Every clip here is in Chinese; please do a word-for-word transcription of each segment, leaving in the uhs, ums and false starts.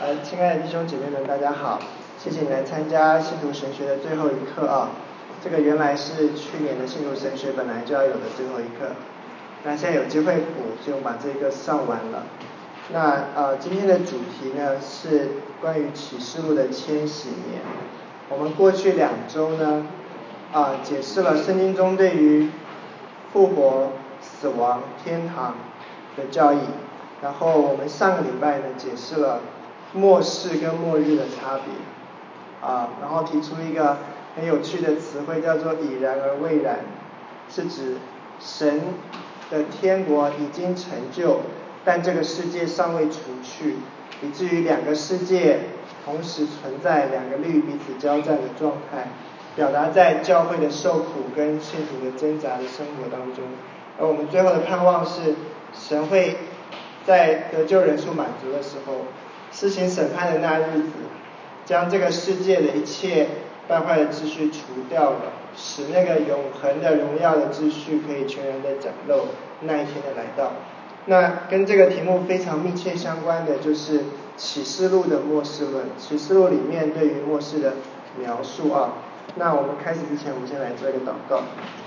呃，亲爱的弟兄姐妹们，大家好！谢谢你来参加信徒神学的最后一课啊。这个原来是去年的信徒神学本来就要有的最后一课，那现在有机会补，所以我们把这个上完了。那呃，今天的主题呢是关于启示录的千禧年。我们过去两周呢，啊、呃，解释了圣经中对于复活、死亡、天堂的教义。然后我们上个礼拜呢解释了末世跟末日的差别，啊，然后提出一个很有趣的词汇叫做已然而未然，是指神的天国已经成就，但这个世界尚未除去，以至于两个世界同时存在，两个律彼此交战的状态，表达在教会的受苦跟信徒的挣扎的生活当中。而我们最后的盼望是神会在得救人数满足的时候，施行审判的那日子，将这个世界的一切败坏的秩序除掉了，使那个永恒的荣耀的秩序可以全然的展露，那一天的来到。那跟这个题目非常密切相关的就是启示录的末世论，启示录里面对于末世的描述啊。那我们开始之前，我们先来做一个祷告。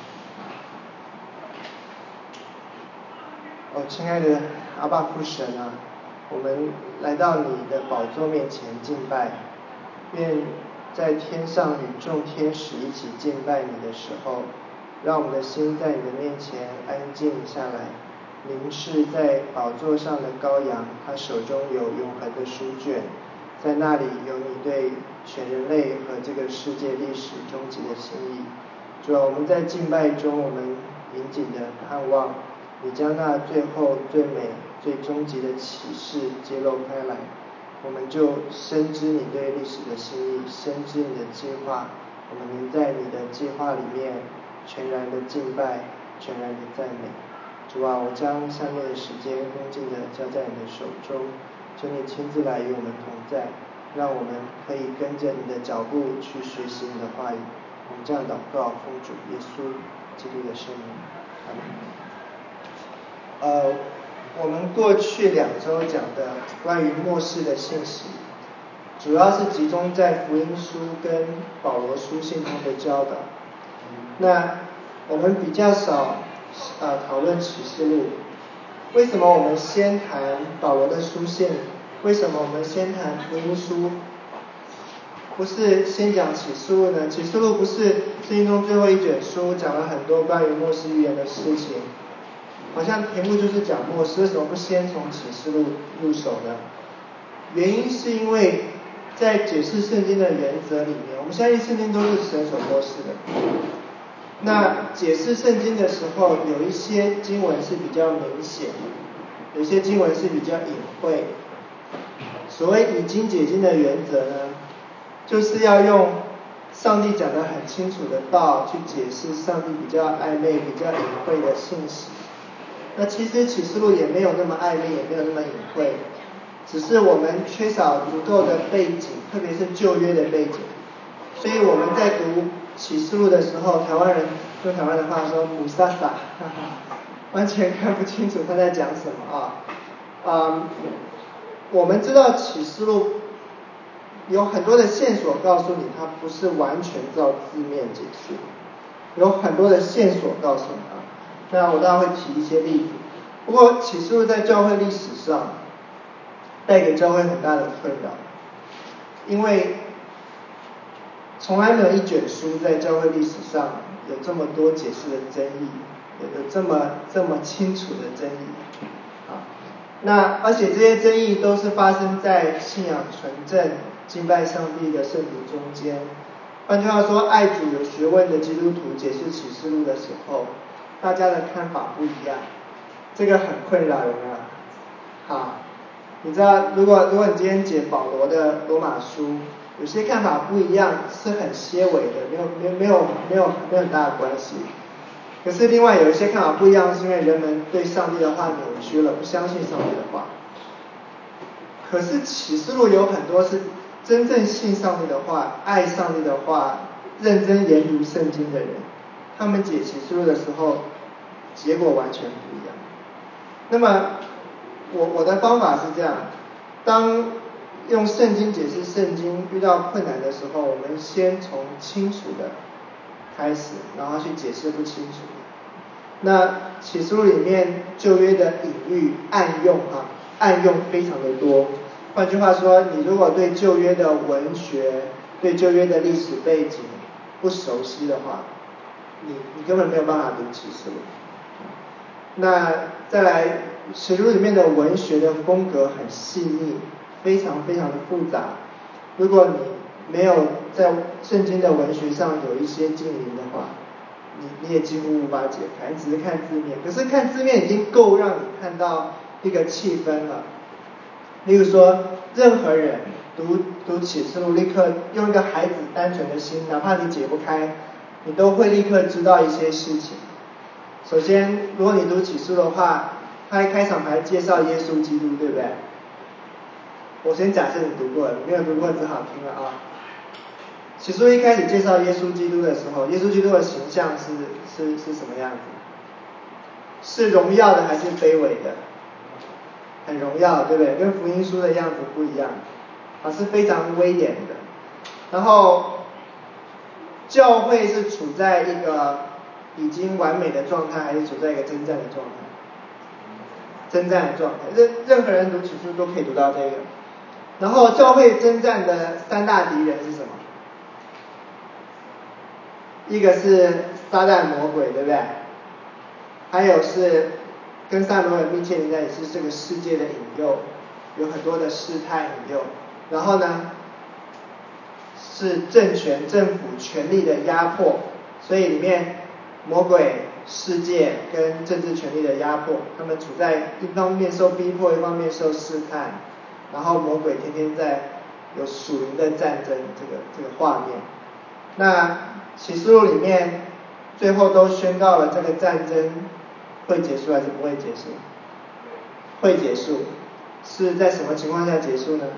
哦，亲爱的阿爸父神啊，我们来到你的宝座面前敬拜，愿在天上与众天使一起敬拜你的时候，让我们的心在你的面前安静下来，凝视在宝座上的羔羊，他手中有永恒的书卷，在那里有你对全人类和这个世界历史终极的心意。主啊，我们在敬拜中，我们紧紧的盼望你将那最后最美最终极的启示揭露开来，我们就深知你对历史的心意，深知你的计划，我们能在你的计划里面全然的敬拜，全然的赞美。主啊，我将下面的时间恭敬的交在你的手中，求你亲自来与我们同在，让我们可以跟着你的脚步去学习你的话语。我们这样祷告，奉主耶稣基督的圣名，阿门。呃，我们过去两周讲的关于末世的信息，主要是集中在福音书跟保罗书信中的教导。那我们比较少呃讨论启示录。为什么我们先谈保罗的书信？为什么我们先谈福音书？不是先讲启示录呢？启示录不是圣经中最后一卷书，讲了很多关于末世预言的事情。好像题目就是讲末世，为什么不先从启示录入手呢？原因是因为在解释圣经的原则里面，我们相信圣经都是神所默示的。那解释圣经的时候，有一些经文是比较明显，有一些经文是比较隐晦。所谓以经解经的原则呢，就是要用上帝讲得很清楚的道去解释上帝比较暧昧、比较隐晦的信息。那其实启示录也没有那么暧昧，也没有那么隐晦，只是我们缺少足够的背景，特别是旧约的背景。所以我们在读启示录的时候，台湾人用台湾的话说母萨萨，完全看不清楚他在讲什么啊。嗯，我们知道启示录有很多的线索告诉你，它不是完全照字面解释，有很多的线索告诉你啊。那我当然会提一些例子。不过启示录在教会历史上带给教会很大的困扰，因为从来没有一卷书在教会历史上有这么多解释的争议，有这么这么清楚的争议啊。那而且这些争议都是发生在信仰纯正、敬拜上帝的圣徒中间。换句话说，爱主有学问的基督徒解释启示录的时候，大家的看法不一样，这个很困扰人啊。好，你知道，如果如果你今天解保罗的罗马书，有些看法不一样，是很些微的，没有没有没有没有没有很大的关系。可是另外有一些看法不一样，是因为人们对上帝的话扭曲了，不相信上帝的话。可是启示录有很多是真正信上帝的话、爱上帝的话、认真研读圣经的人，他们解启示录的时候，结果完全不一样。那么我我的方法是这样，当用圣经解释圣经，遇到困难的时候，我们先从清楚的开始，然后去解释不清楚的。那启示录里面旧约的隐喻暗用哈、啊，暗用非常的多。换句话说，你如果对旧约的文学、对旧约的历史背景不熟悉的话，你你根本没有办法读启示录。那再来，启示录里面的文学的风格很细腻，非常非常的复杂。如果你没有在圣经的文学上有一些经营的话，你你也几乎无法解开，你只是看字面。可是看字面已经够让你看到一个气氛了。例如说，任何人读读启示录，立刻用一个孩子单纯的心，哪怕你解不开，你都会立刻知道一些事情。首先，如果你读启示录的话，他一开场还介绍耶稣基督，对不对？我先假设你读过了，你没有读过只好听了啊。启示录一开始介绍耶稣基督的时候，耶稣基督的形象是是是什么样子？是荣耀的还是卑微的？很荣耀，对不对？跟福音书的样子不一样，啊，是非常威严的。然后，教会是处在一个已经完美的状态，还是处在一个征战的状态？征战的状态，任任何人读启示录都可以读到这个。然后，教会征战的三大敌人是什么？一个是撒旦魔鬼，对不对？还有是跟撒旦魔鬼密切连在一起，是这个世界的引诱，有很多的试探引诱。然后呢，是政权、政府权力的压迫，所以里面魔鬼、世界跟政治权力的压迫，他们处在一方面受逼迫，一方面受试探，然后魔鬼天天在有属灵的战争，这个这个画面。那启示录里面最后都宣告了这个战争会结束还是不会结束？会结束。是在什么情况下结束呢？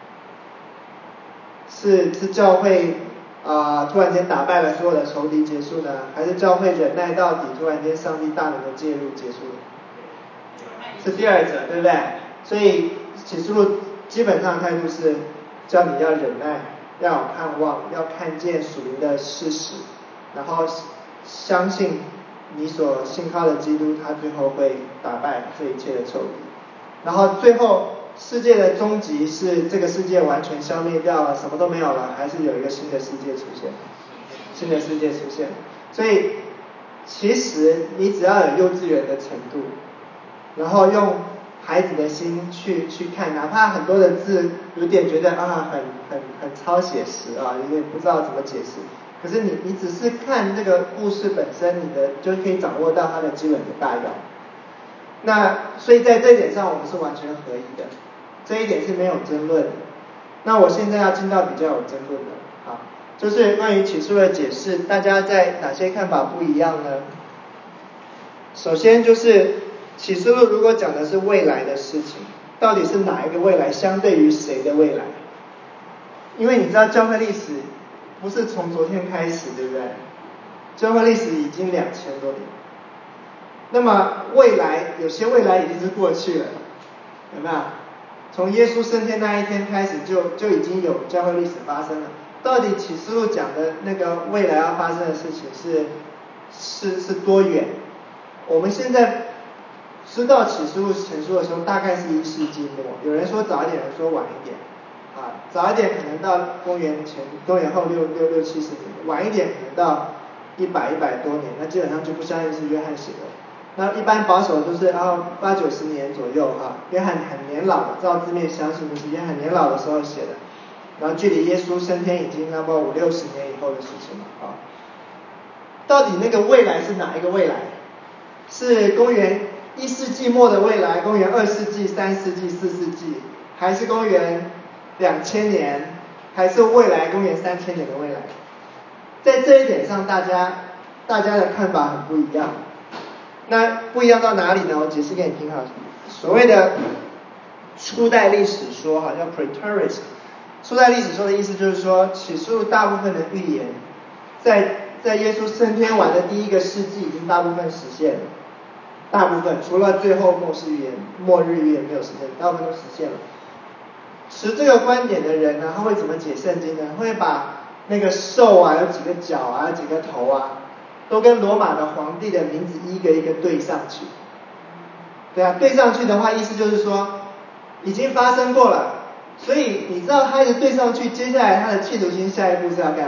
是是教会啊、呃、突然间打败了所有的仇敌结束呢，还是教会忍耐到底，突然间上帝大能的介入结束了？是第二者，对不对？所以启示录基本上的态度是叫你要忍耐，要有盼望，要看见属灵的事实，然后相信你所信靠的基督，他最后会打败这一切的仇敌。然后最后世界的终极是这个世界完全消灭掉了，什么都没有了，还是有一个新的世界出现，新的世界出现。所以其实你只要有幼稚园的程度，然后用孩子的心去去看，哪怕很多的字有点觉得啊很很很超写实啊，有点不知道怎么解释。可是你你只是看这个故事本身，你的就可以掌握到它的基本的大要。那所以在这一点上我们是完全合一的，这一点是没有争论的。那我现在要进到比较有争论的，好，就是关于启示录的解释，大家在哪些看法不一样呢？首先就是启示录如果讲的是未来的事情，到底是哪一个未来相对于谁的未来？因为你知道教会历史不是从昨天开始，对不对？教会历史已经两千多年。那么未来有些未来已经是过去了，有没有？从耶稣升天那一天开始就就已经有教会历史发生了。到底启示录讲的那个未来要发生的事情是是是多远？我们现在知道启示录成书的时候大概是一世纪末，有人说早一点，有人说晚一点。啊，早一点可能到公元前、公元后六六六七十年，晚一点可能到一百一百多年，那基本上就不相信是约翰写的。那一般保守都是啊八九十年左右哈、啊，约翰很年老的，照字面相信就是约翰年老的时候写的，然后距离耶稣升天已经那么五六十年以后的事情了啊。到底那个未来是哪一个未来？是公元一世纪末的未来，公元二世纪、三世纪、四世纪，还是公元两千年，还是未来公元三千年的未来？在这一点上，大家大家的看法很不一样。那不一样到哪里呢？我解释给你听哈。所谓的初代历史说哈，叫 preterist。初代历史说的意思就是说，启示录大部分的预言，在在耶稣升天完的第一个世纪已经大部分实现了，大部分除了最后末世预言、末日预言没有实现，大部分都实现了。 持这个观点的人呢，他会怎么解圣经呢？会把那个兽啊，有几个脚啊，有几个头啊，都跟罗马的皇帝的名字一个一个对上去。对啊，对上去的话，意思就是说已经发生过了，所以你知道他一直对上去，接下来他的企图心下一步是要干嘛？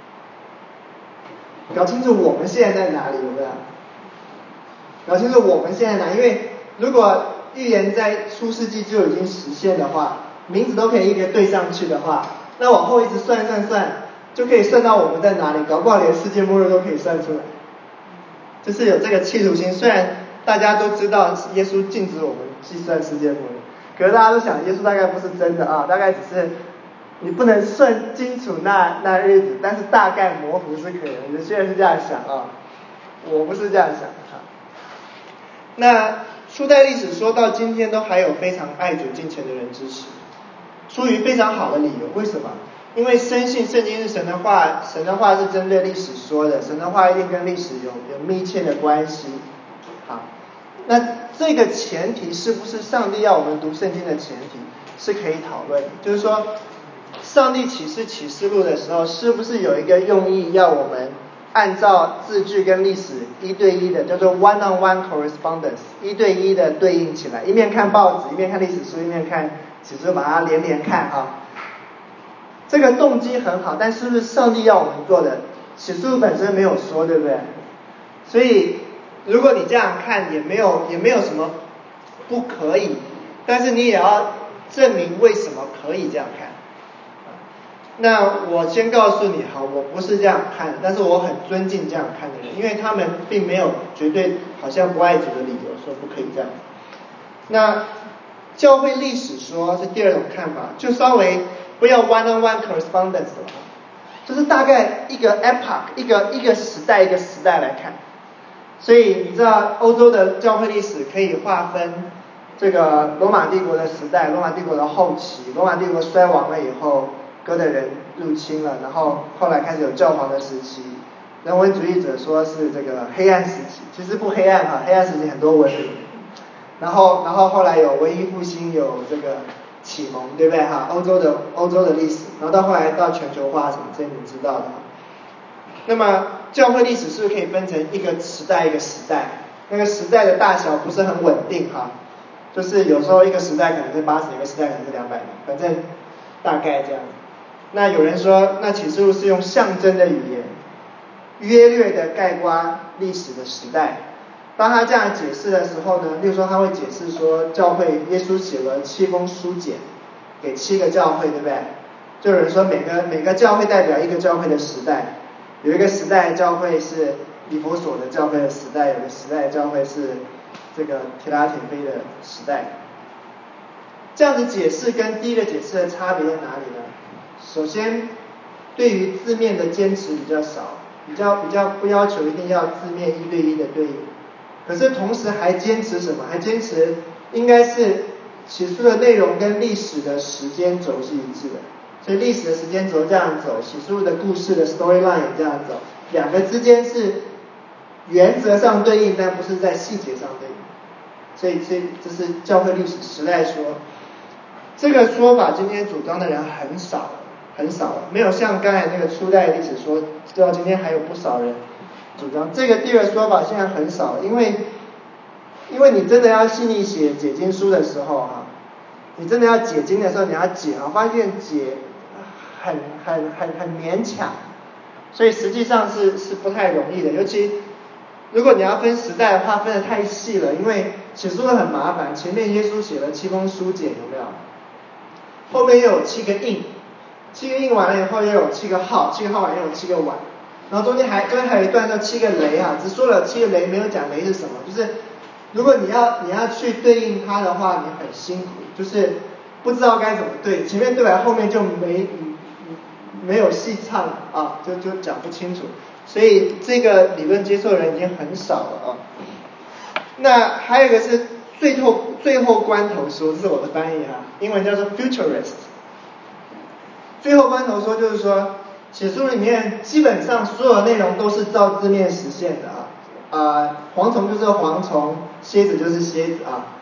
搞清楚我们现在在哪里，有没有？搞清楚我们现在哪？因为如果预言在出世纪就已经实现的话，名字都可以一个对上去的话，那往后一直算算算，就可以算到我们在哪里，搞不好连世界末日都可以算出来。就是有这个企图心，虽然大家都知道耶稣禁止我们计算世界末日，可是大家都想耶稣大概不是真的啊，大概只是你不能算清楚那那日子，但是大概模糊是可以的。有些人是这样想啊，我不是这样想啊。那初代历史说到今天都还有非常爱主敬虔的人支持，出于非常好的理由。为什么？因为深信圣经是神的话，神的话是针对历史说的，神的话一定跟历史有有密切的关系。好，那这个前提是不是上帝要我们读圣经的前提，是可以讨论的。就是说，上帝启示启示录的时候，是不是有一个用意要我们按照字句跟历史一对一的，叫做 one-on-one correspondence， 一对一的对应起来，一面看报纸，一面看历史书，一面看启示录，把它连连看啊。这个动机很好，但是不是上帝要我们做的？启示录本身没有说，对不对？所以如果你这样看，也没有也没有什么不可以，但是你也要证明为什么可以这样看。那我先告诉你，好，我不是这样看，但是我很尊敬这样看的人，因为他们并没有绝对好像不爱主的理由说不可以这样。那教会历史说是第二种看法，就稍微不要 one-on-one correspondence 了，就是大概一个 epoch， 一个一个时代一个时代来看。所以你知道欧洲的教会历史可以划分这个罗马帝国的时代，罗马帝国的后期，罗马帝国衰亡了以后，哥德人入侵了，然后后来开始有教皇的时期，人文主义者说是这个黑暗时期，其实不黑暗哈，黑暗时期很多文明。然后然后后来有文艺复兴，有这个启蒙，对不对哈？欧洲的欧洲的历史，然后到后来到全球化什么，这你们知道的。那么教会历史是不是可以分成一个时代一个时代？那个时代的大小不是很稳定哈，就是有时候一个时代可能是八十年，一个时代可能是两百年，反正大概这样。那有人说，那启示录是用象征的语言，约略的概括历史的时代。当他这样解释的时候呢，例如说他会解释说，教会耶稣写了七封书简给七个教会，对不对？就有人说每个每个教会代表一个教会的时代，有一个时代教会是以弗所的教会的时代，有个时代教会是这个提拉铁非的时代。这样子解释跟第一个解释的差别在哪里呢？首先，对于字面的坚持比较少，比较比较不要求一定要字面一对一的对应。可是同时还坚持什么？还坚持应该是启示的内容跟历史的时间轴是一致的，所以历史的时间轴这样走，启示录的故事的 storyline 也这样走，两个之间是原则上对应，但不是在细节上对应。所以这这是教会历史时代说，这个说法今天主张的人很少很少，没有像刚才那个初代历史说，直到今天还有不少人主张这个第二说法，现在很少，因为因为你真的要细腻写解经书的时候哈，你真的要解经的时候，你要解啊，发现解很很很很勉强，所以实际上是是不太容易的。尤其如果你要分时代的话，分得太细了，因为写书的很麻烦。前面耶稣写了七封书简，有没有？后面又有七个印，七个印完了以后又有七个号，七个号完又有七个碗。然后中间还中间还有一段叫七个雷啊，只说了七个雷，没有讲雷是什么。就是如果你要你要去对应它的话，你很辛苦，就是不知道该怎么对，前面对完后面就没没有细唱啊，就就讲不清楚。所以这个理论接受的人已经很少了啊。那还有一个是最后最后关头说，这是我的翻译啊，英文叫做 futurist。最后关头说就是说，启示录里面基本上所有的内容都是照字面实现的啊，呃，蝗虫就是蝗虫，蝎子就是蝎子啊，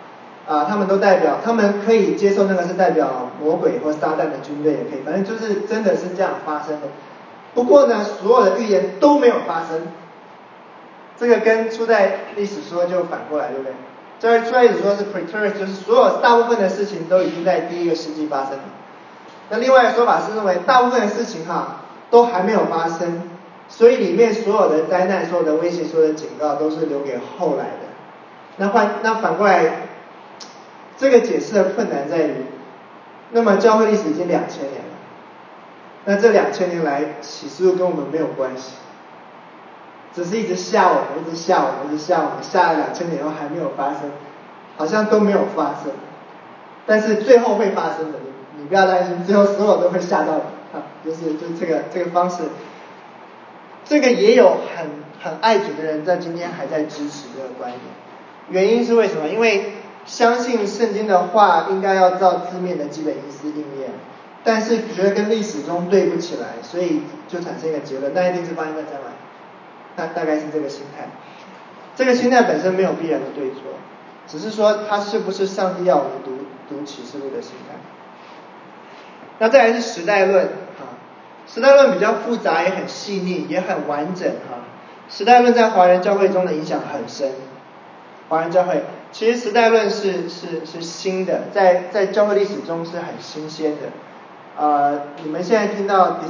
啊、呃，他们都代表，他们可以接受那个是代表魔鬼或撒旦的军队也可以，反正就是真的是这样发生的。不过呢，所有的预言都没有发生，这个跟初代历史说就反过来，对不对？这初代历史说是 preterist， 就是所有大部分的事情都已经在第一个世纪发生了。那另外的说法是认为大部分的事情哈都还没有发生，所以里面所有的灾难、所有的威胁、所有的警告都是留给后来的。那换那反过来，这个解释的困难在于，那么教会历史已经两千年了。那这两千年来，启示录跟我们没有关系，只是一直吓我们，一直吓我们，一直吓我们，吓了两千年后还没有发生，好像都没有发生。但是最后会发生的，你你不要担心，最后所有都会吓到你啊！就是就这个这个方式，这个也有很很爱主的人在今天还在支持这个观点。原因是为什么？因为相信圣经的话应该要照字面的基本意思应验。但是觉得跟历史中对不起来，所以就产生一个结论，那一定是发生在将来，大大概是这个心态。这个心态本身没有必然的对错，只是说它是不是上帝要我们读读启示录的心态。那再来是时代论啊，时代论比较复杂，也很细腻，也很完整哈。时代论在华人教会中的影响很深，华人教会其实时代论是是是新的，在在教会历史中是很新鲜的。呃，你们现在听到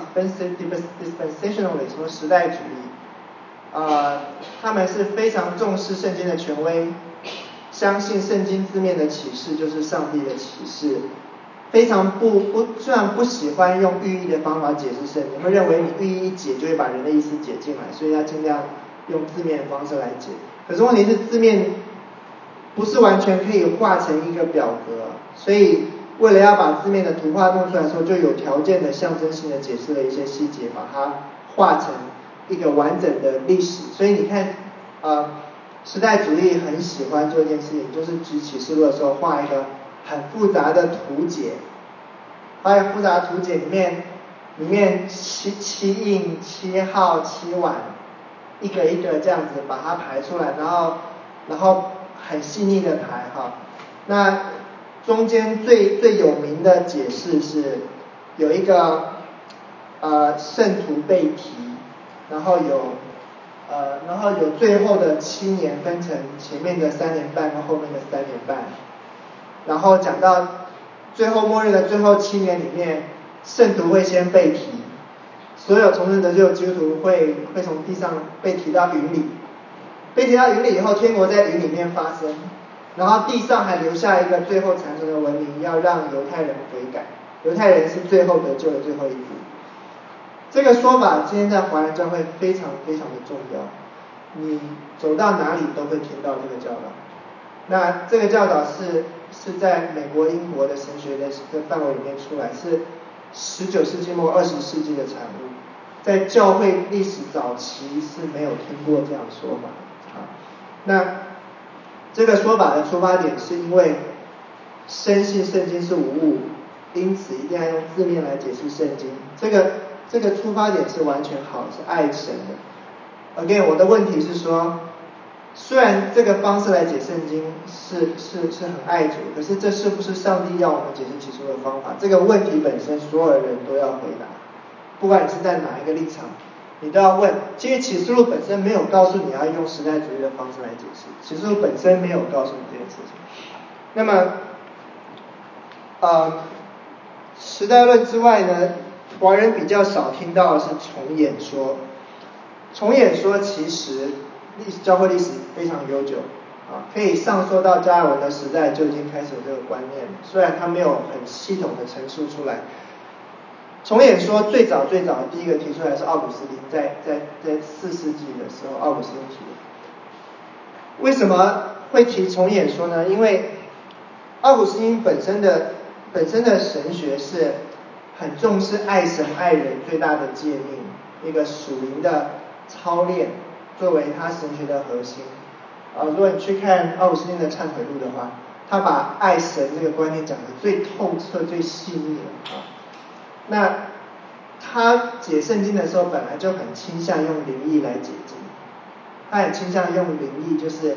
dispensationalism 什么时代主义，呃，他们是非常重视圣经的权威，相信圣经字面的启示就是上帝的启示，非常不不虽然不喜欢用寓意的方法解释圣经，会认为你寓意一解就会把人的意思解进来，所以要尽量用字面的方式来解。可是问题是字面不是完全可以画成一个表格，所以为了要把字面的图画弄出来的时候，就有条件的象征性的解释了一些细节，把它画成一个完整的历史。所以你看，呃，时代主义很喜欢做一件事情，就是举启示录的时候画一个很复杂的图解，画一个复杂的图解里面，里面七七印、七号、七碗，一个一个这样子把它排出来，然后然后很细腻的排哈。那中间最最有名的解释是有一个呃圣徒被提，然后有呃然后有最后的七年分成前面的三年半和后面的三年半，然后讲到最后末日的最后七年里面，圣徒会先被提，所有重生得救的基督徒会会从地上被提到云里，被提到云里以后，天国在云里面发生。然后地上还留下一个最后残存的文明，要让犹太人悔改，犹太人是最后得救的最后一步。这个说法今天在华人教会非常非常的重要，你走到哪里都会听到这个教导。那这个教导是是在美国、英国的神学的范围里面出来，是十九世纪末二十世纪的产物，在教会历史早期是没有听过这样的说法啊。那这个说法的出发点是因为深信圣经是无误，因此一定要用字面来解释圣经。这个这个出发点是完全好，是爱神的。Again， 我的问题是说，虽然这个方式来解圣经是是是很爱主，可是这是不是上帝要我们解释启示录的方法？这个问题本身所有的人都要回答，不管你是在哪一个立场。你都要问，其实启示录本身没有告诉你要用时代主义的方式来解释，启示录本身没有告诉你这件事情。那么，呃，时代论之外呢，华人比较少听到的是重演说。重演说其实历史教会历史非常悠久啊，可以上溯到加尔文的时代就已经开始有这个观念，虽然他没有很系统的陈述出来。重演说最早最早第一个提出来是奥古斯丁，在在在四世纪的时候，奥古斯丁提的。为什么会提重演说呢？因为奥古斯丁本身的本身的神学是很重视爱神爱人最大的诫命，一个属灵的操练作为他神学的核心。啊，如果你去看奥古斯丁的忏悔录的话，他把爱神这个观念讲得最透彻、最细腻了啊。那他解圣经的时候本来就很倾向用灵意来解经，他很倾向用灵意，就是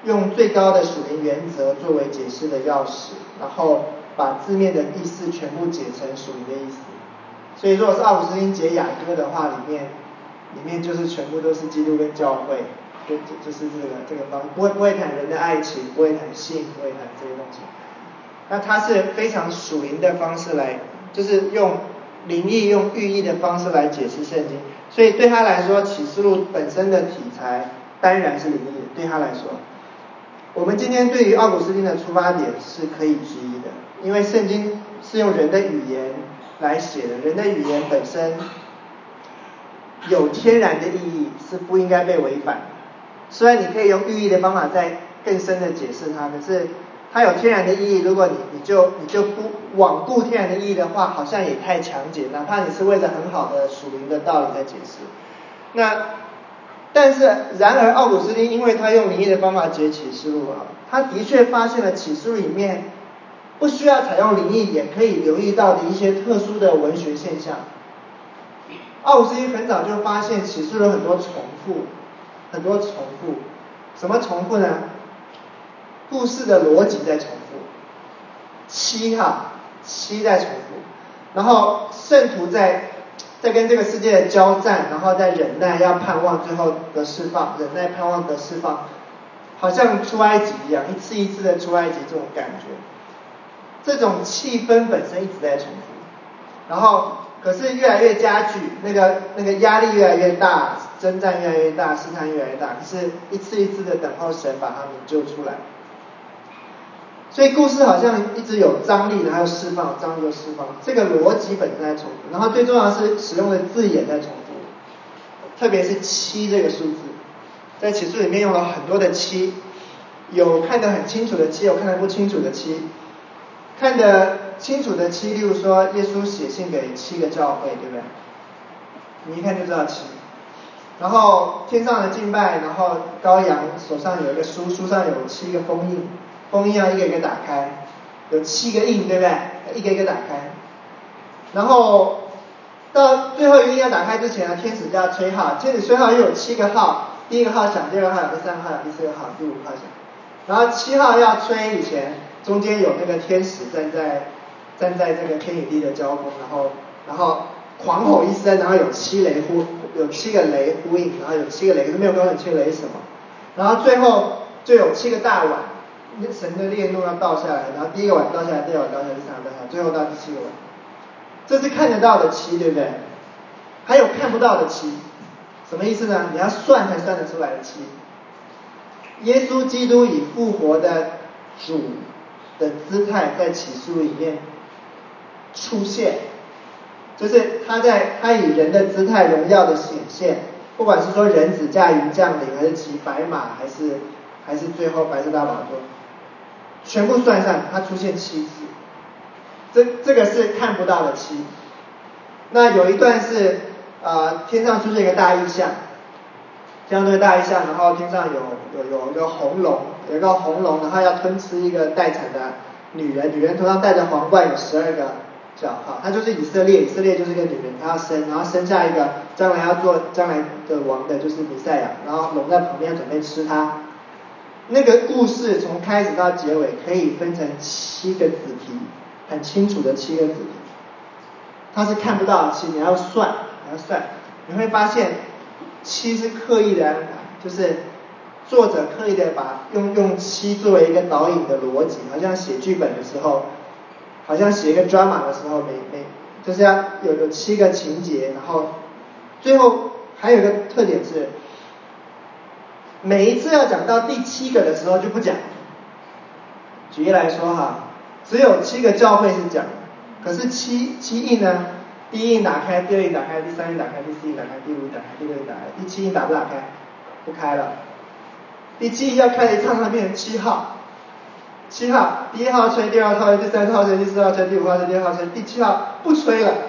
用最高的属灵原则作为解释的钥匙，然后把字面的意思全部解成属灵的意思。所以如果是奥古斯丁解雅歌的话，里面里面就是全部都是基督跟教会，就就是这个这个方，不会不会谈人的爱情，不会谈性，不会谈这些东西。那他是非常属灵的方式来，就是用灵意、用寓意的方式来解释圣经。所以对他来说，启示录本身的题材当然是灵意的。对他来说，我们今天对于奥古斯丁的出发点是可以质疑的，因为圣经是用人的语言来写的，人的语言本身有天然的意义，是不应该被违反的。虽然你可以用寓意的方法再更深的解释它，可是它有天然的意义，如果你你就你就不罔顾天然的意义的话，好像也太强解，哪怕你是为了很好的属灵的道理在解释。那但是然而奥古斯丁因为他用灵意的方法解启示录啊，他的确发现了启示录里面不需要采用灵意也可以留意到的一些特殊的文学现象。奥古斯丁很早就发现启示录很多重复，很多重复。什么重复呢？故事的逻辑在重复，七哈七在重复，然后圣徒在在跟这个世界的交战，然后在忍耐，要盼望最后的释放，忍耐盼望的释放，好像出埃及一样，一次一次的出埃及这种感觉。这种气氛本身一直在重复，然后可是越来越加剧，那个那个压力越来越大，征战越来越大，试探越来越大，可是一次一次的等候神把他们救出来。所以故事好像一直有张力，然后释放，张力又释放，这个逻辑本身在重复，然后最重要的是使用的字眼在重复，特别是七这个数字，在启示里面用了很多的七，有看得很清楚的七，有看得不清楚的七。看得清楚的七，例如说耶稣写信给七个教会，对不对？你一看就知道七。然后天上的敬拜，然后羔羊手上有一个书，书上有七个封印，封印要一个一个打开，有七个印，对不对？一个一个打开。然后到最后一个印要打开之前呢，天使就要吹号，天使吹号又有七个号，第一个号响，第二个号响，第三个号响，第四个号，第五个号响。然后七号要吹以前，中间有那个天使站在站在这个天与地的交锋，然后然后狂吼一声，然后有七雷呼，有七个雷呼应，然后有七个雷，可是没有告诉你七个雷是什么。然后最后就有七个大碗，神的烈怒要倒下来，然后第一个碗倒下来，第二个碗倒下来，第三个倒下来，最后到第七个碗。这是看得到的七，对不对？还有看不到的七，什么意思呢？你要算才算得出来的七。耶稣基督以复活的主的姿态在启示录里面出现，就是他在他以人的姿态荣耀的显现，不管是说人子驾云降临，还是骑白马，还是还是最后白色大宝座，全部算上他出现七次，这这个是看不到的七。那有一段是呃天上出现一个大异象，天上这个大异象，然后天上有有有一个红龙，有一个红龙，然后要吞吃一个待产的女人，女人头上戴着皇冠，有十二个角，好，她就是以色列，以色列就是一个女人，她要生，然后生下一个将来要做将来的王的，就是弥赛亚，然后龙在旁边准备吃她。那个故事从开始到结尾可以分成七个子题，很清楚的七个子题，它是看不到的七，你要算，你要算，你会发现七是刻意的安排，就是作者刻意的把用用七作为一个导引的逻辑，好像写剧本的时候，好像写一个 drama 的时候，每每就是要有有七个情节，然后最后还有一个特点是，每一次要讲到第七个的时候就不讲。举例来说哈，只有七个教会是讲，可是七七印呢？第一印打开，第二印打开，第三印打开，第四印打开，第五印打开，第六印打开，第七印打不打开？不开了。第七印要开了一唱，它变成七号。七号，第一号吹，第二号吹，第三号吹，第四号吹，第五号吹，第六号吹，第七号不吹了，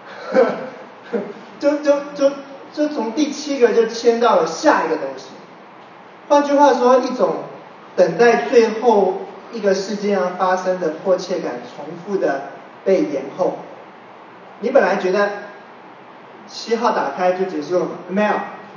就就就就从第七个就迁到了下一个东西。换句话说，一种等待最后一个事件要发生的迫切感，重复的被延后。你本来觉得七号打开就结束了吗？没有，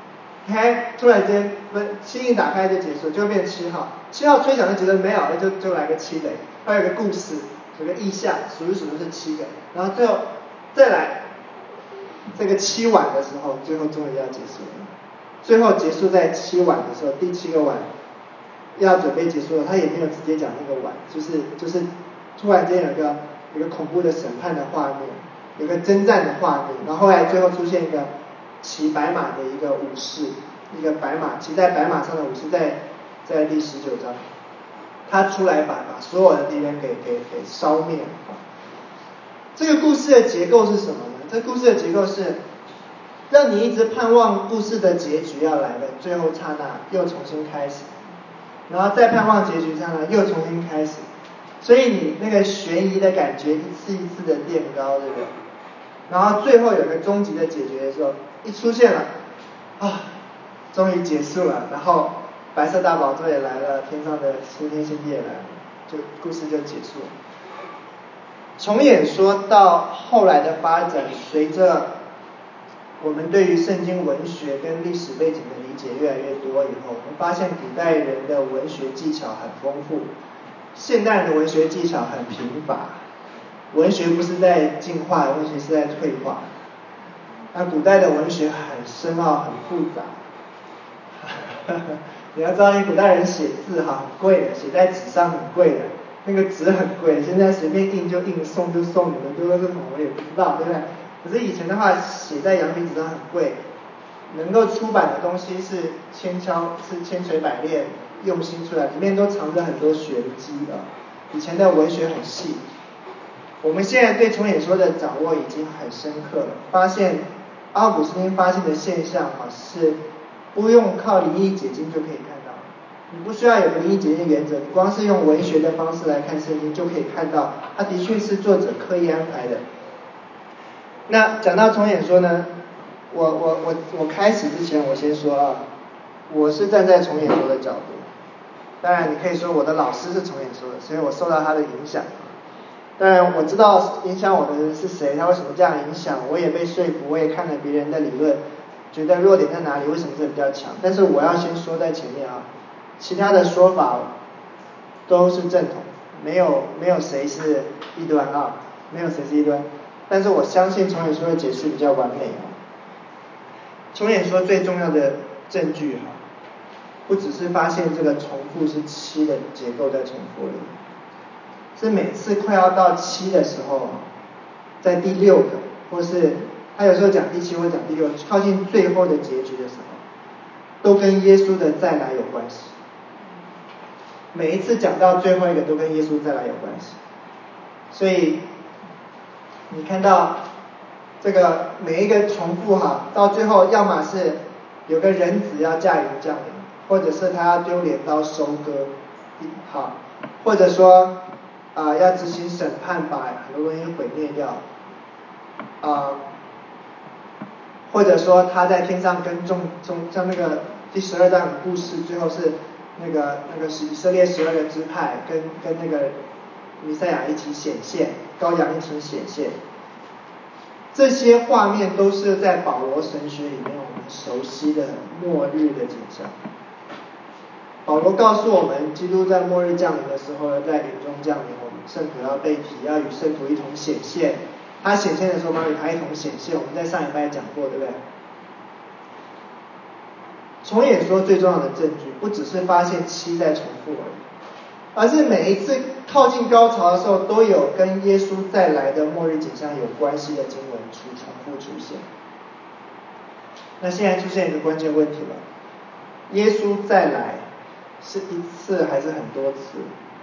你还突然间不七印打开就结束，就会变七号，七号吹响就觉得没有，那就就来个七雷，还有个故事，有个意象，数一数就是七个，然后最后再来这个七碗的时候，最后终于要结束了。最后结束在七碗的时候，第七个碗要准备结束了，他也没有直接讲那个碗，就是就是突然间有一个一个恐怖的审判的画面，有个征战的画面，然后后来最后出现一个骑白马的一个武士，一个白马骑在白马上的武士，在在第十九章，他出来把把所有的敌人给给给烧灭了。这个故事的结构是什么呢？这故事的结构是让你一直盼望故事的结局要来的最后刹那又重新开始，然后再盼望结局刹那又重新开始，所以你那个悬疑的感觉一次一次的垫高，对不对？然后最后有个终极的解决的时候一出现了，啊，终于结束了，然后白色大宝座也来了，天上的新天新地也来了，就故事就结束了。重演说到后来的发展，随着我们对于圣经文学跟历史背景的理解越来越多以后，我们发现古代人的文学技巧很丰富，现代人的文学技巧很贫乏。文学不是在进化，文学是在退化。那古代的文学很深奥很复杂，你要知道，你古代人写字哈很贵的，写在纸上很贵的，那个纸很贵，现在随便印就印，送就送，你们都是什么我也不知道，对不对？可是以前的话，写在羊皮纸上很贵，能够出版的东西是千敲是千锤百炼用心出来，里面都藏着很多玄机啊。以前的文学很细，我们现在对重演说的掌握已经很深刻了，发现奥古斯丁发现的现象啊，是不用靠灵异解经就可以看到，你不需要有个灵异解经原则，你光是用文学的方式来看圣经就可以看到，它的确是作者刻意安排的。那讲到重演说呢，我我我我开始之前我先说啊，我是站在重演说的角度，当然你可以说我的老师是重演说的，所以我受到他的影响。当然我知道影响我的人是谁，他为什么这样影响，我也被说服，我也看了别人的理论，觉得弱点在哪里，为什么这比较强。但是我要先说在前面啊，其他的说法都是正统，没有没有谁是异端啊，没有谁是异端。但是我相信重演说的解释比较完美啊。重演说最重要的证据哈，不只是发现这个重复是七的结构在重复了，是每次快要到七的时候，在第六个，或是他有时候讲第七或讲第六，靠近最后的结局的时候，都跟耶稣的再来有关系。每一次讲到最后一个都跟耶稣再来有关系，所以你看到这个每一个重复哈，到最后要么是有个人子要驾云降临，或者是他要丢镰刀收割，好，或者说啊、呃、要执行审判，把很多东西毁灭掉，啊、呃，或者说他在天上跟众众像那个第十二章的故事，最后是那个那个以色列十二个支派跟跟那个弥赛亚一起显现，羔羊一起显现。这些画面都是在保罗神学里面我们熟悉的末日的景象。保罗告诉我们，基督在末日降临的时候要在云中降临，我们圣徒要被提，要与圣徒一同显现。他显现的时候，我们与他一同显现。我们在上一拜讲过，对不对？重演说最重要的证据，不只是发现七在重复而已，而是每一次靠近高潮的时候，都有跟耶稣再来的末日景象有关系的经文出重复出现。那现在出现一个关键问题了，耶稣再来是一次还是很多次？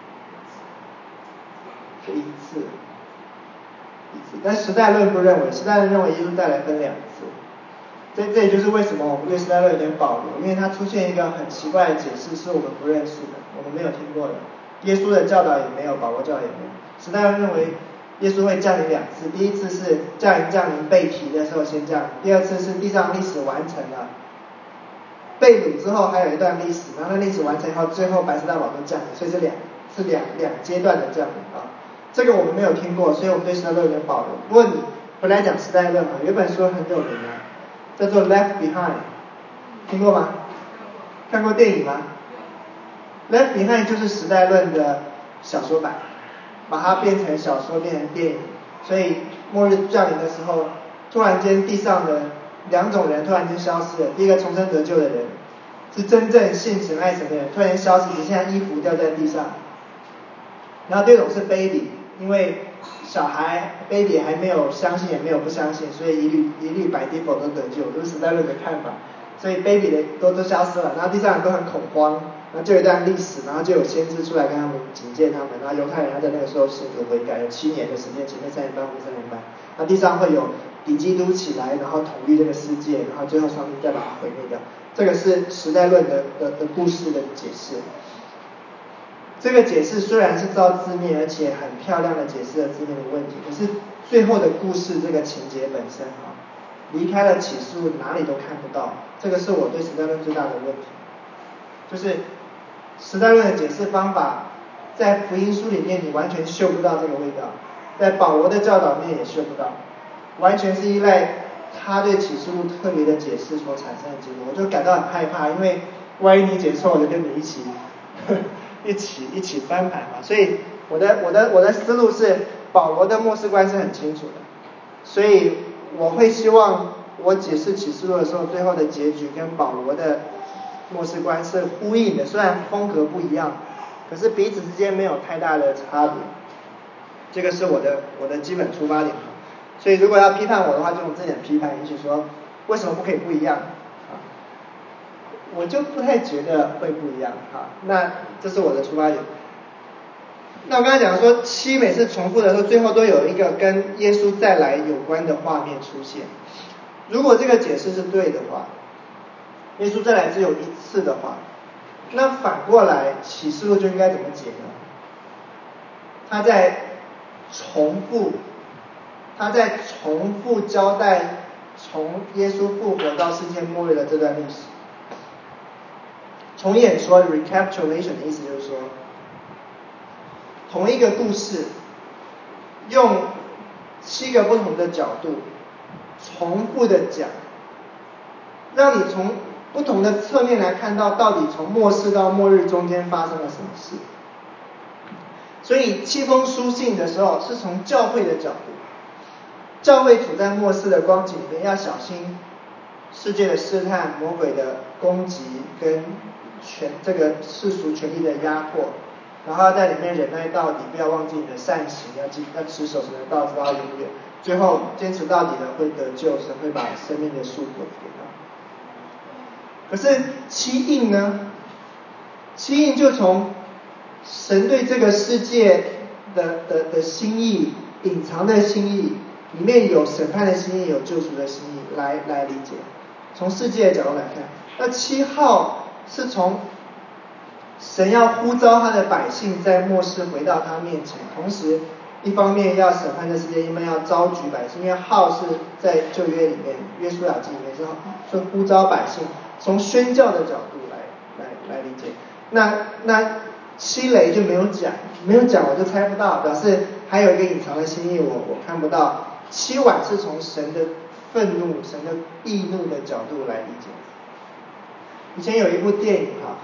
是一次，一次。但时代论不认为，时代论认为耶稣再来分两次。这这也就是为什么我们对时代论有点保留，因为它出现一个很奇怪的解释，是我们不认识的，我们没有听过的。耶稣的教导也没有，保罗教导也没有。时代论认为耶稣会降临两次，第一次是降临降临被提的时候先降临，第二次是地上历史完成了，被掳之后还有一段历史，然后那历史完成以后，最后白色大宝座降临，所以是两是两两阶段的降临啊。这个我们没有听过，所以我们对时代论有点保留。不过你回来讲时代论啊，有一本书很有名啊，叫做《Left Behind》， 听过吗？看过电影吗？ Left Behind 就是时代论的小说版，把它变成小说变成电影，所以末日降临的时候，突然间地上的两种人突然间消失了。第一个重生得救的人，是真正信神爱神的人，突然间消失，只剩下衣服掉在地上。然后第二种是 baby， 因为小孩 baby 还没有相信也没有不相信，所以一律一律百 default 都得救，这是时代论的看法。所以 baby 的都都消失了，然后地上人都很恐慌，然后就有一段历史，然后就有先知出来跟他们警戒他们，然后犹太人要在那个时候信主悔改，有七年的时间，前面三年半后面三年半，那地上会有敌基督起来，然后统御这个世界，然后最后上帝再把它毁灭掉。这个是时代论的的的故事的解释。这个解释虽然是照字面，而且很漂亮的解释了字面的问题，可是最后的故事这个情节本身啊，离开了启示录哪里都看不到。这个是我对时代论最大的问题，就是时代论的解释方法在福音书里面你完全嗅不到这个味道，在保罗的教导里面也嗅不到，完全是依赖他对启示录特别的解释所产生的结果。我就感到很害怕，因为万一你解错，我就跟你一起呵一起一起翻盘嘛。所以我的我的我的思路是，保罗的末世观是很清楚的，所以我会希望我解释启示录的时候，最后的结局跟保罗的末世观是呼应的，虽然风格不一样，可是彼此之间没有太大的差别。这个是我的我的基本出发点。所以如果要批判我的话，就用这点批判，也许说为什么不可以不一样啊？我就不太觉得会不一样啊。那这是我的出发点。那我刚才讲说，七每次重复的时候，最后都有一个跟耶稣再来有关的画面出现。如果这个解释是对的话，耶稣再来只有一次的话，那反过来启示录就应该怎么解呢？他在重复，他在重复交代从耶稣复活到世界末日的这段历史。重演说 recapitulation 的意思就是说，同一个故事用七个不同的角度重复的讲，让你从不同的侧面来看到到底从末世到末日中间发生了什么事。所以七封书信的时候是从教会的角度，教会处在末世的光景里面，要小心世界的试探、魔鬼的攻击跟权这个世俗权力的压迫，然后要在里面忍耐到底，不要忘记你的善行，要记要持守神的道直到永远，最后坚持到底的会得救，神会把生命的束缚给他。可是七印呢？七印就从神对这个世界的的的心意，隐藏的心意，里面有审判的心意，有救赎的心意，来来理解。从世界的角度来看，那七号是从神要呼召他的百姓在末世回到他面前，同时一方面要审判这世界，一方面要召集百姓。因为号是在旧约里面，约书亚记里面是是呼召百姓，从宣教的角度来来来理解。那那七雷就没有讲，没有讲我就猜不到，表示还有一个隐藏的心意，我我看不到。七碗是从神的愤怒、神的易怒的角度来理解。以前有一部电影哈，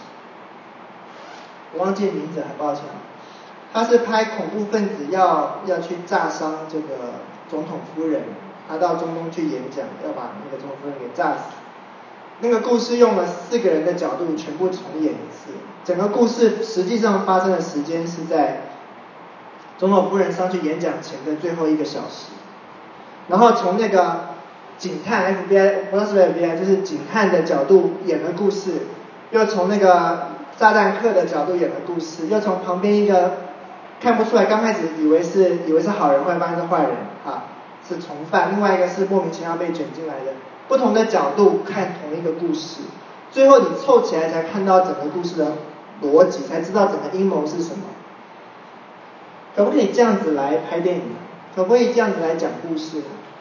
我忘记名字，很抱歉。他是拍恐怖分子要要去炸伤这个总统夫人，他到中东去演讲，要把那个总统夫人给炸死。那个故事用了四个人的角度全部重演一次，整个故事实际上发生的时间是在总统夫人上去演讲前的最后一个小时，然后从那个警探 F B I 不是 F B I 就是警探的角度演了故事，又从那个炸弹客的角度演了故事，又从旁边一个看不出来，刚开始以为是以为是好人，后来发现是坏人啊，是从犯，另外一个是莫名其妙被卷进来的，不同的角度看同一个故事，最后你凑起来才看到整个故事的逻辑，才知道整个阴谋是什么。可不可以这样子来拍电影？可不可以这样子来讲故事？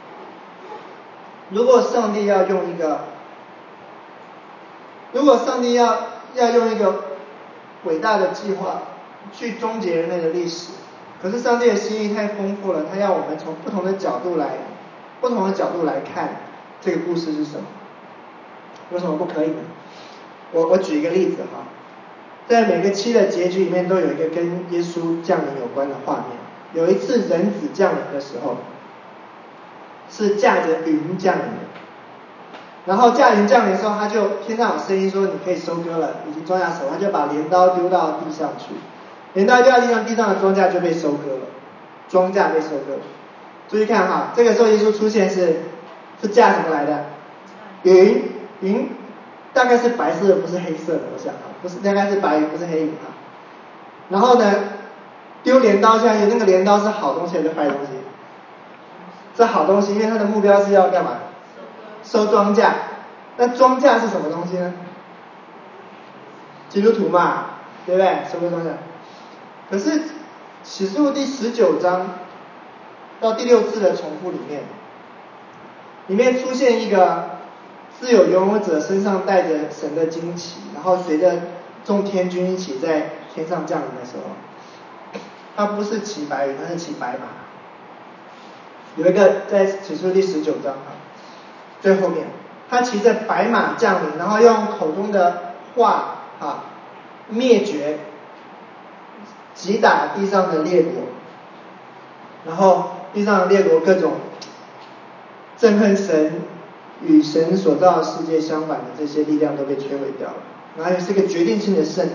如果上帝要用一个，如果上帝要要用一个伟大的计划去终结人类的历史，可是上帝的心意太丰富了，他要我们从不同的角度来，不同的角度来看这个故事是什么。 为什么不可以呢？我我举一个例子哈，在每个七的结局里面都有一个跟耶稣降临有关的画面。有一次人子降临的时候，是驾着云降临的。然后驾云降临的时候，他就天上有声音说：“你可以收割了，已经庄稼熟。”他就把镰刀丢到地上去，镰刀丢到地上，地上的庄稼就被收割了，庄稼被收割。注意看哈，这个时候耶稣出现是是驾什么来的？云，云大概是白色的，不是黑色的，我想啊，不是，大概是白云，不是黑云啊。然后呢，丢镰刀下去，那个镰刀是好东西还是坏东西？是好东西，因为它的目标是要干嘛？收庄稼。那庄稼是什么东西呢？基督徒嘛，对不对？收割庄稼。可是启示录第十九章到第六次的重复里面，里面出现一个自有拥有者身上带着神的旌旗，然后随着众天军一起在天上降临的时候，他不是骑白云，他是骑白马。有一个在启示录第十九章最后面，他骑着白马降临，然后用口中的话啊灭绝击打地上的列国，然后地上的列国各种憎恨神与神所造的世界相反的这些力量都被摧毁掉了，然后也是个决定性的胜利。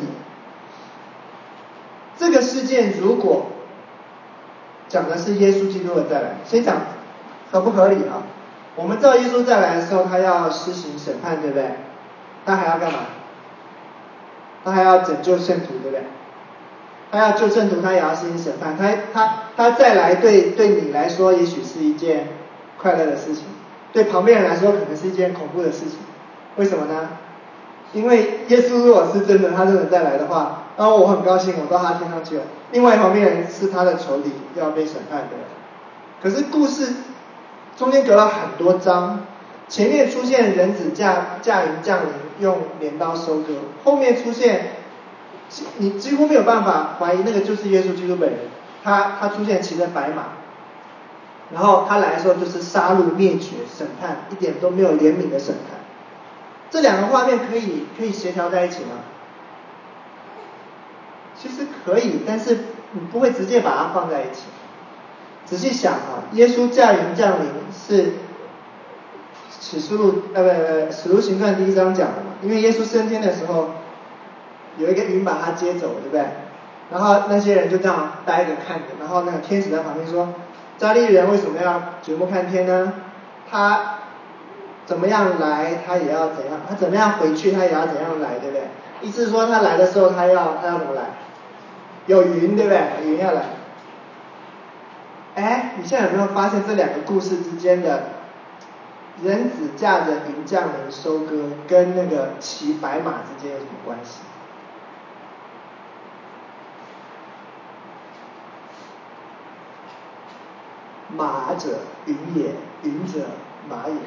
这个事件如果讲的是耶稣基督的再来，先讲合不合理啊？我们知道耶稣再来的时候，他要施行审判，对不对？他还要干嘛？他还要拯救圣徒，对不对？他要救圣徒，他也要施行审判。他他他再来对对你来说，也许是一件快乐的事情，对旁边人来说，可能是一件恐怖的事情。为什么呢？因为耶稣如果是真的，他真的再来的话，然后我很高兴，我到他天上去了。另外一方面是他的仇敌要被审判的。可是故事中间隔了很多章，前面出现人子驾驾云降临，用镰刀收割，后面出现你几乎没有办法怀疑那个就是耶稣基督本人。他他出现骑着白马，然后他来的时候就是杀戮灭绝审判，一点都没有怜悯的审判。这两个画面可以可以协调在一起吗？其实可以，但是你不会直接把它放在一起。仔细想啊，耶稣驾云降临是启示录呃不使徒行传第一章讲的嘛，因为耶稣升天的时候有一个云把他接走，对不对？然后那些人就这样呆着看着，然后那个天使在旁边说：“加利利人为什么要举目看天呢？他怎么样来，他也要怎样；他怎么样回去，他也要怎样来，对不对？”意思是说，他来的时候，他要他要怎么来？有云，对不对？云要来。哎，你现在有没有发现这两个故事之间的人子驾着云降临收割，跟那个骑白马之间有什么关系？马者云也，云者马也。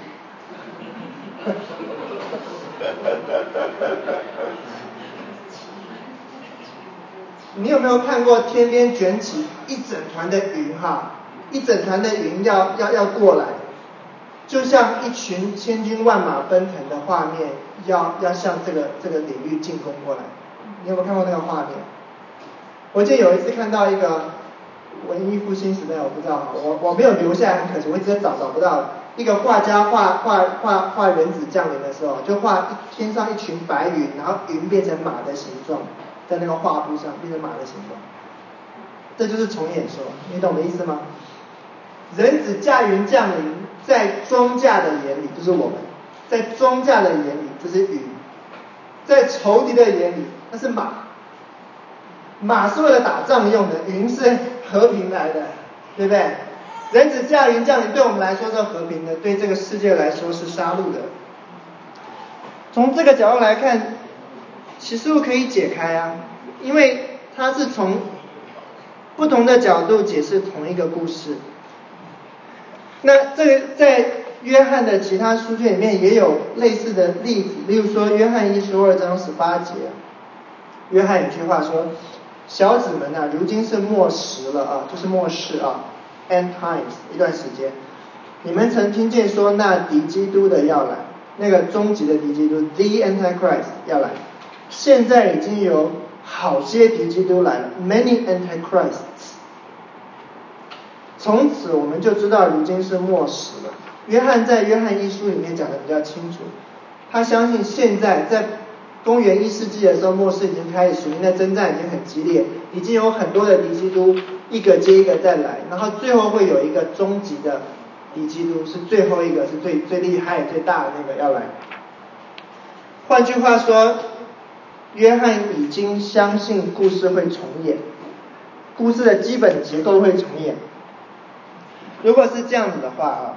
你有没有看过天边卷起一整团的云哈？一整团的云要要要过来，就像一群千军万马奔腾的画面，要要向这个这个领域进攻过来。你有没有看过那个画面？我记得有一次看到一个文艺复兴时代，我不知道，我我没有留下来，很可惜，我一直找找不到。一个画家画画画画人子降临的时候，就画一天上一群白云，然后云变成马的形状，在那个画布上变成马的形状。这就是重演说，你懂我的意思吗？人子驾云降临，在庄稼的眼里就是我们，在庄稼的眼里这是云，在仇敌的眼里那是马。马是为了打仗用的，云是和平来的，对不对？人子驾云降临，对我们来说是和平的，对这个世界来说是杀戮的。从这个角度来看，启示录可以解开啊，因为它是从不同的角度解释同一个故事。那这个在约翰的其他书卷里面也有类似的例子，例如说约翰一书二章十八节，约翰有句话说：“小子们啊，如今是末时了啊，就是末世啊 ，end times 一段时间。你们曾听见说那敌基督的要来， 那个终极的敌基督 The Antichrist 要来。现在已经有好些敌基督来了 Many Antichrists。 从此我们就知道如今是末时了。约翰在约翰一书里面讲的比较清楚，他相信现在在公元一世纪的时候，末世已经开始，属灵的征战已经很激烈，已经有很多的敌基督一个接一个再来，然后最后会有一个终极的敌基督，是最后一个，是最最厉害最大的那个要来。换句话说，约翰已经相信故事会重演，故事的基本结构会重演。如果是这样子的话啊，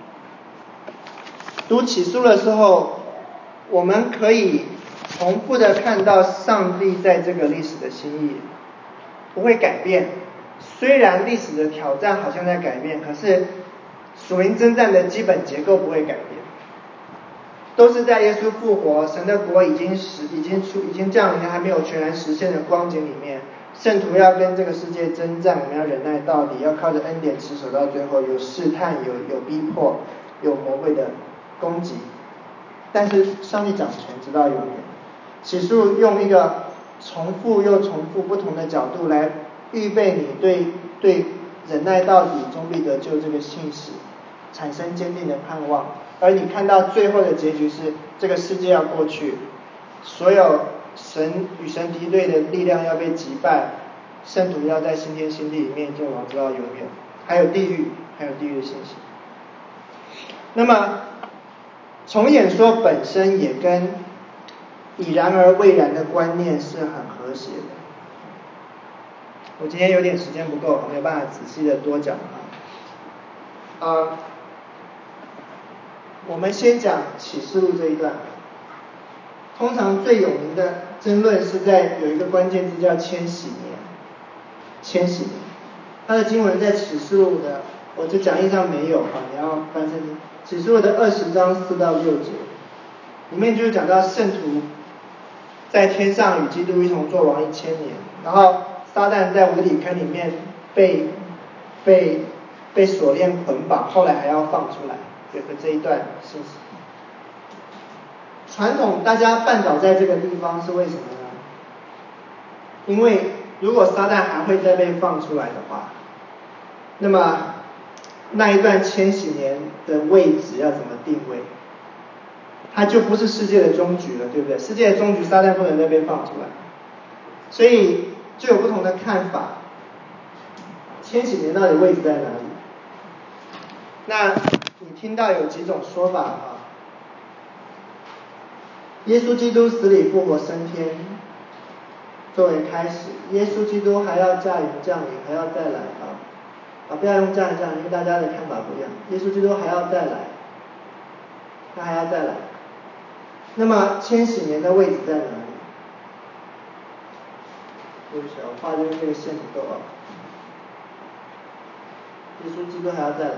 读启示录的时候，我们可以重复的看到上帝在这个历史的心意不会改变。虽然历史的挑战好像在改变，可是属灵征战的基本结构不会改变，都是在耶稣复活，神的国已经实已经出已经降临，还没有全然实现的光景里面，圣徒要跟这个世界征战，我们要忍耐到底，要靠着恩典持守到最后，有试探，有有逼迫，有魔鬼的攻击，但是上帝掌权直到永远。启示录用一个重复又重复不同的角度来预备你对对忍耐到底终必得救这个信息产生坚定的盼望，而你看到最后的结局是这个世界要过去，所有神与神敌对的力量要被击败，圣徒要在新天新地里面就王直到永远，还有地狱，还有地狱的信息。那么重演说本身也跟已然而未然的观念是很和谐的。我今天有点时间不够，没有办法仔细的多讲啊。呃，我们先讲启示录这一段。通常最有名的争论是在有一个关键字叫千禧年。千禧年，它的经文在启示录的，我这讲义上没有啊，你要翻圣经。启示录的二十章四到六节，里面就是讲到圣徒在天上与基督一同作王一千年，然后撒旦在无底坑里面被被被锁链捆绑，后来还要放出来，有个这一段信息。传统大家绊倒在这个地方是为什么呢？因为如果撒旦还会再被放出来的话，那么那一段千禧年的位置要怎么定位？它就不是世界的终局了，对不对？世界的终局，撒旦不能再被放出来，所以就有不同的看法。千禧年到底位置在哪里？那你听到有几种说法啊？耶稣基督死里复活升天作为开始，耶稣基督还要驾云降临，还要再来啊！啊，不要用降临降临，因为大家的看法不一样。耶稣基督还要再来，他还要再来。那么千禧年的位置在哪里？对不起，我画就是这个线不够啊。耶稣基督还要再来。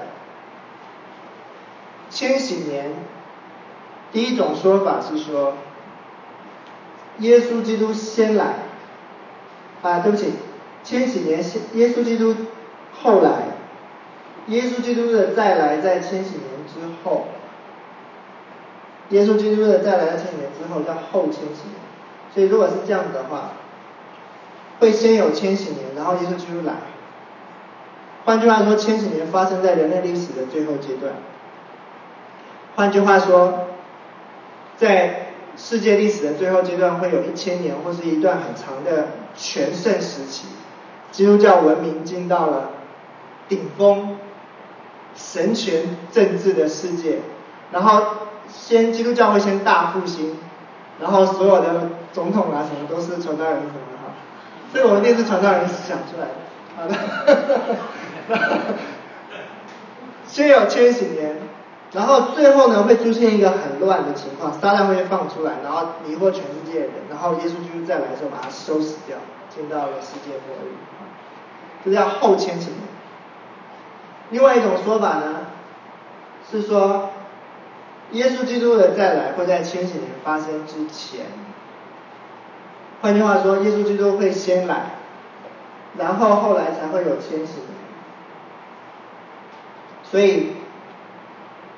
千禧年，第一种说法是说，耶稣基督先来，啊，对不起，千禧年耶稣基督后来，耶稣基督的再来在千禧年之后，耶稣基督的再来在千禧年之后叫后千禧年，所以如果是这样的话，会先有千禧年，然后耶稣基督来。换句话说，千禧年发生在人类历史的最后阶段。换句话说，在世界历史的最后阶段会有一千年或是一段很长的全盛时期，基督教文明进到了顶峰，神权政治的世界，然后先基督教会先大复兴，然后所有的总统啊什么都是传道人什么的哈，这个我们电视传道人想出来的，好的，先有千禧年。然后最后呢，会出现一个很乱的情况，撒旦会放出来，然后迷惑全世界的人，然后耶稣基督再来的时候把它收拾掉，进到了世界末日，这叫后千禧年。另外一种说法呢，是说耶稣基督的再来会在千禧年发生之前。换句话说，耶稣基督会先来，然后后来才会有千禧年。所以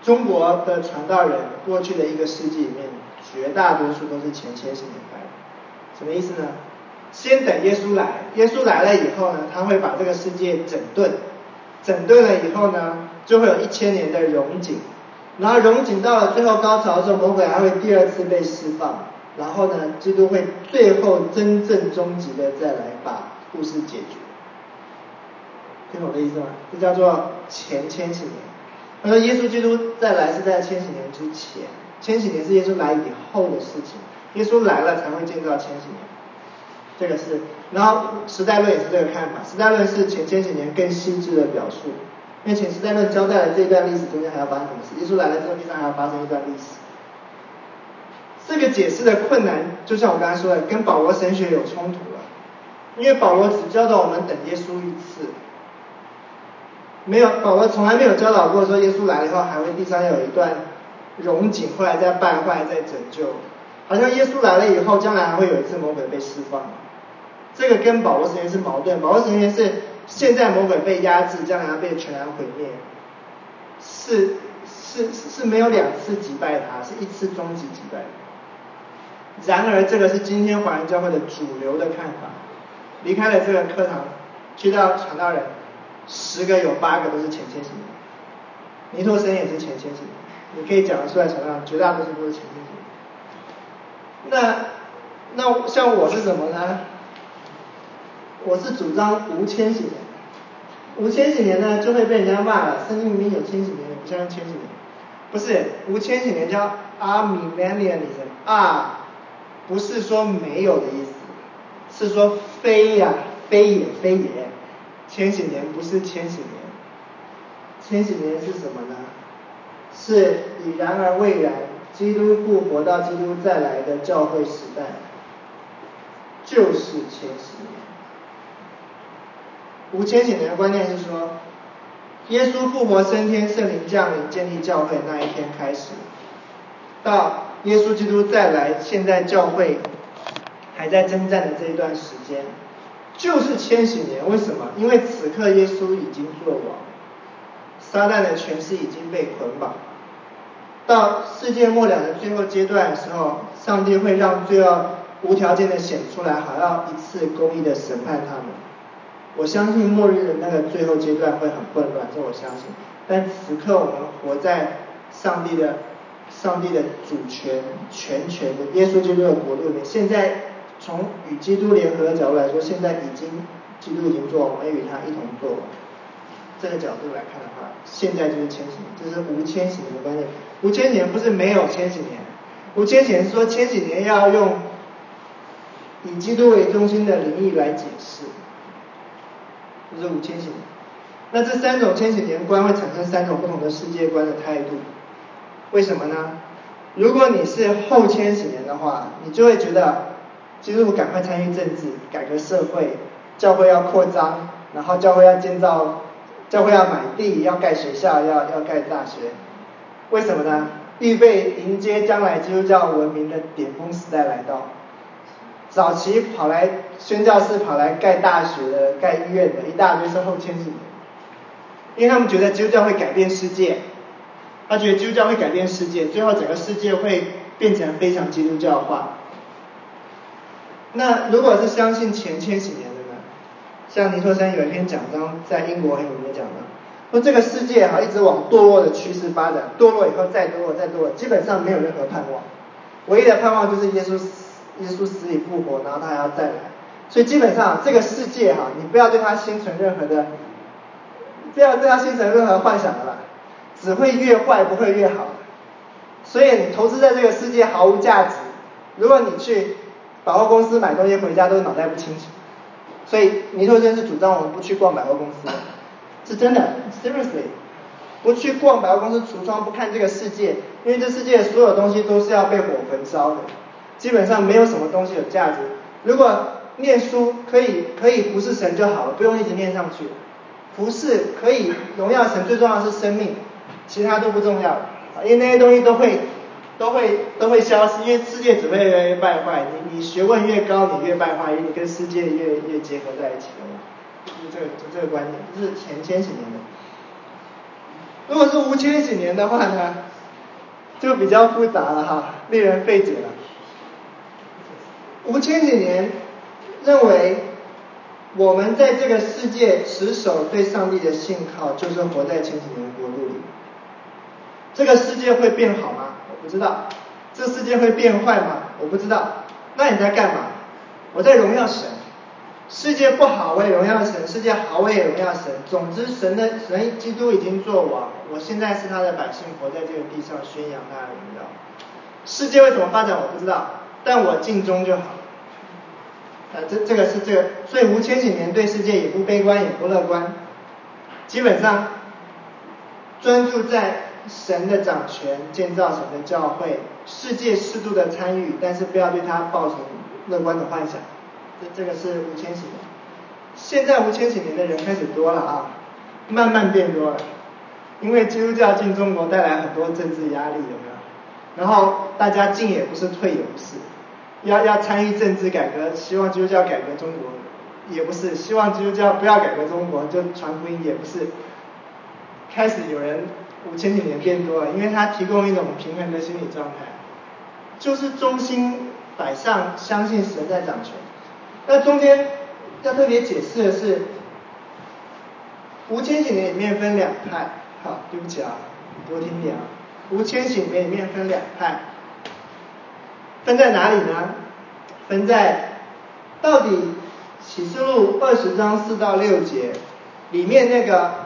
中国的传道人过去的一个世纪里面，绝大多数都是前千禧年代的。什么意思呢？先等耶稣来，耶稣来了以后呢，他会把这个世界整顿，整顿了以后呢，就会有一千年的荣景，然后荣景到了最后高潮的时候，魔鬼还会第二次被释放，然后呢，基督会最后真正终极的再来把故事解决。听懂我的意思吗？这叫做前千禧年。他说耶稣基督再来是在千禧年之前，千禧年是耶稣来以后的事情，耶稣来了才会建造千禧年。这个是，然后时代论也是这个看法，时代论是前千禧年更细致的表述，因为前时代论交代了这一段历史中间还要发生什么事，耶稣来了之后地上还要发生一段历史。这个解释的困难，就像我刚才说的，跟保罗神学有冲突了，因为保罗只教导我们等耶稣一次，没有保罗从来没有教导过说耶稣来了以后还会地上有一段荣景，后来再败坏再拯救，好像耶稣来了以后将来还会有一次魔鬼被释放。这个跟保罗神学是矛盾，保罗神学是现在魔鬼被压制，将来要被全然毁灭，是是是没有两次击败他，是一次终极击败他。然而这个是今天华人教会的主流的看法，离开了这个课堂去到传道人，十个有八个都是前千禧年，尼托生也是前千禧年，你可以讲得出来传道人绝大多数都是前千禧年。那那像我是什么呢？我是主张无千禧年，无千禧年呢就会被人家骂了，圣经明明有千禧年，你不相信千禧年？不是，无千禧年叫 amillennialism， 啊，不是说没有的意思，是说非呀、啊，非也非也，千禧年不是千禧年，千禧年是什么呢？是以然而未然，基督复活到基督再来的教会时代，就是千禧年。无千禧年的观念是说，耶稣复活升天，圣灵降临建立教会那一天开始，到耶稣基督再来，现在教会还在征战的这一段时间，就是千禧年。为什么？因为此刻耶稣已经作王，撒旦的权势已经被捆绑，到世界末了的最后阶段的时候，上帝会让罪恶无条件的显出来，好要一次公义的审判他们。我相信末日的那个最后阶段会很混乱，这我相信。但此刻我们活在上帝的上帝的主权全权的耶稣基督的国度里面。现在从与基督联合的角度来说，现在已经基督已经做王，我们与他一同做王。这个角度来看的话，现在就是千禧年，这是无千禧年的观念。无千禧年不是没有千禧年，无千禧年说千禧年要用以基督为中心的灵意来解释。就是无千禧年，那这三种千禧年观会产生三种不同的世界观的态度，为什么呢？如果你是后千禧年的话，你就会觉得基督徒赶快参与政治，改革社会，教会要扩张，然后教会要建造，教会要买地，要盖学校，要要盖大学，为什么呢？预备迎接将来基督教文明的巅峰时代来到。早期跑来宣教士跑来盖大学的、盖医院的一大堆是后千禧年，因为他们觉得基督教会改变世界，他觉得基督教会改变世界，最后整个世界会变成非常基督教化。那如果是相信前千禧年的呢？像尼托生有一篇讲章在英国很有名的讲章，说这个世界哈一直往堕落的趋势发展，堕落以后再堕落再堕落，基本上没有任何盼望，唯一的盼望就是耶稣耶稣死里复活，然后他还要再来。所以基本上这个世界哈，你不要对他心存任何的，不要对他心存任何幻想了啦，只会越坏不会越好。所以你投资在这个世界毫无价值。如果你去百货公司买东西回家都脑袋不清楚。所以尼托生是主张我们不去逛百货公司的，是真的 ，seriously， 不去逛百货公司橱窗，不看这个世界，因为这世界所有东西都是要被火焚烧的。基本上没有什么东西有价值。如果念书可以可以服侍神就好了，不用一直念上去。服侍可以荣耀神，最重要的是生命，其他都不重要，因为那些东西都会都会都会消失，因为世界只会越来越败坏。你你学问越高，你越败坏，因为你跟世界越越结合在一起了。就是这个就这个观点，这是前千禧年的。 如果是无千禧年的话呢，就比较复杂了哈，令人费解了。无千禧年认为我们在这个世界持守对上帝的信靠，就是活在千禧年国度里。这个世界会变好吗？我不知道。这世界会变坏吗？我不知道。那你在干嘛？我在荣耀神。世界不好我也荣耀神，世界好我也荣耀神。总之神的神基督已经做王，我现在是他的百姓，活在这个地上宣扬他的荣耀。世界会怎么发展我不知道，但我尽忠就好。呃，这这个是这个，所以无千禧年对世界也不悲观也不乐观，基本上专注在神的掌权，建造神的教会，世界适度的参与，但是不要对他抱成乐观的幻想。这这个是无千禧年。现在无千禧年的人开始多了啊，慢慢变多了，因为基督教进中国带来很多政治压力，有没有？然后大家进也不是，退也不是，要要参与政治改革，希望基督教改革中国也不是，希望基督教不要改革中国就传福音也不是。开始有人五千几年变多了，因为它提供一种平衡的心理状态，就是中心摆上，相信神在掌权。那中间要特别解释的是，无千禧年里面分两派。好，对不起啊，多听点啊。无千禧年里面分两派，分在哪里呢？分在到底启示录二十章四到六节里面那个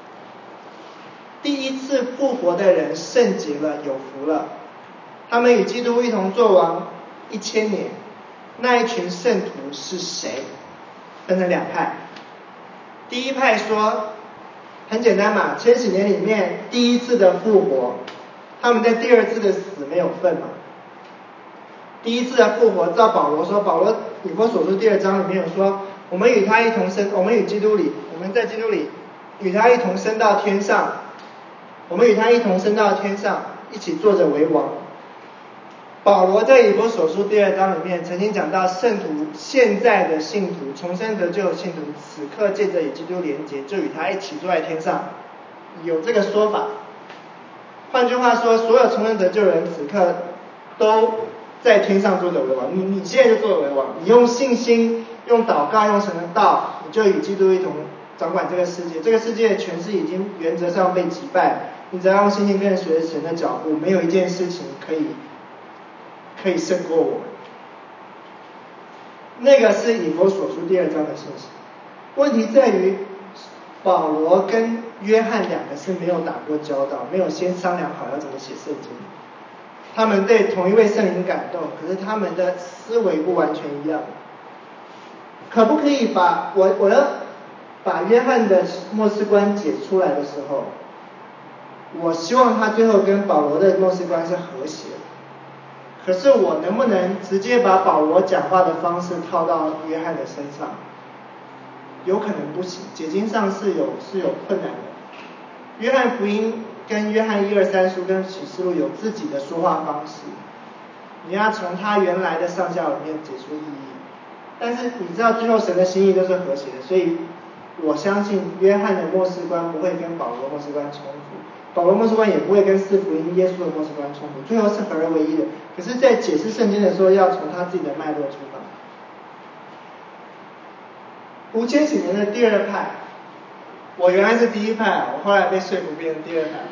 第一次复活的人圣洁了，有福了，他们与基督一同作王一千年。那一群圣徒是谁？分成两派。第一派说，很简单嘛，千禧年里面第一次的复活，他们在第二次的死没有份嘛。第一次的复活，照保罗说，保罗以弗所书第二章里面有说，我们与他一同升，我们与基督里，我们在基督里与他一同升到天上，我们与他一同升到天上，一起坐着为王。保罗在以弗所书第二章里面曾经讲到，圣徒现在的信徒，重生得救的信徒，此刻借着与基督连结，就与他一起坐在天上，有这个说法。换句话说，所有重生得救的人此刻都在天上坐着为王。你你现在就坐着为王，你用信心，用祷告，用神的道，你就与基督一同掌管这个世界。这个世界的权势已经原则上被击败，你只要用信心跟随神的脚步，没有一件事情可以可以胜过我们。那个是以弗所书第二章的信息。问题在于，保罗跟约翰两个是没有打过交道，没有先商量好要怎么写圣经。他们对同一位圣灵感动，可是他们的思维不完全一样。可不可以把我我要把约翰的末世观解出来的时候，我希望他最后跟保罗的末世观是和谐的。可是我能不能直接把保罗讲话的方式套到约翰的身上？有可能不行，解经上是有是有困难的。约翰福音跟约翰一二三书跟启示录有自己的说话方式，你要从他原来的上下里面解出意义。但是你知道最后神的心意都是和谐的，所以我相信约翰的末世观不会跟保罗末世观冲突，保罗末世观也不会跟四福音耶稣的末世观冲突，最后是合而为一的。可是在解释圣经的时候要从他自己的脉络出发。五千几年的第二派，我原来是第一派，我后来被说服变成第二派。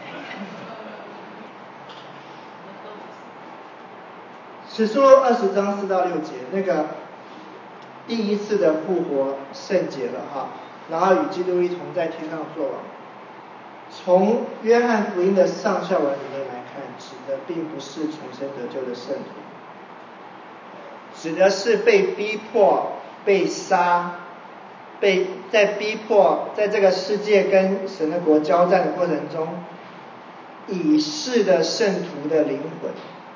启示录二十章四到六节，那个第一次的复活圣洁了哈，然后与基督一同在天上作王。从约翰福音的上下文里面来看，指的并不是重生得救的圣徒，指的是被逼迫、被杀、被在逼迫，在这个世界跟神的国交战的过程中，已逝的圣徒的灵魂，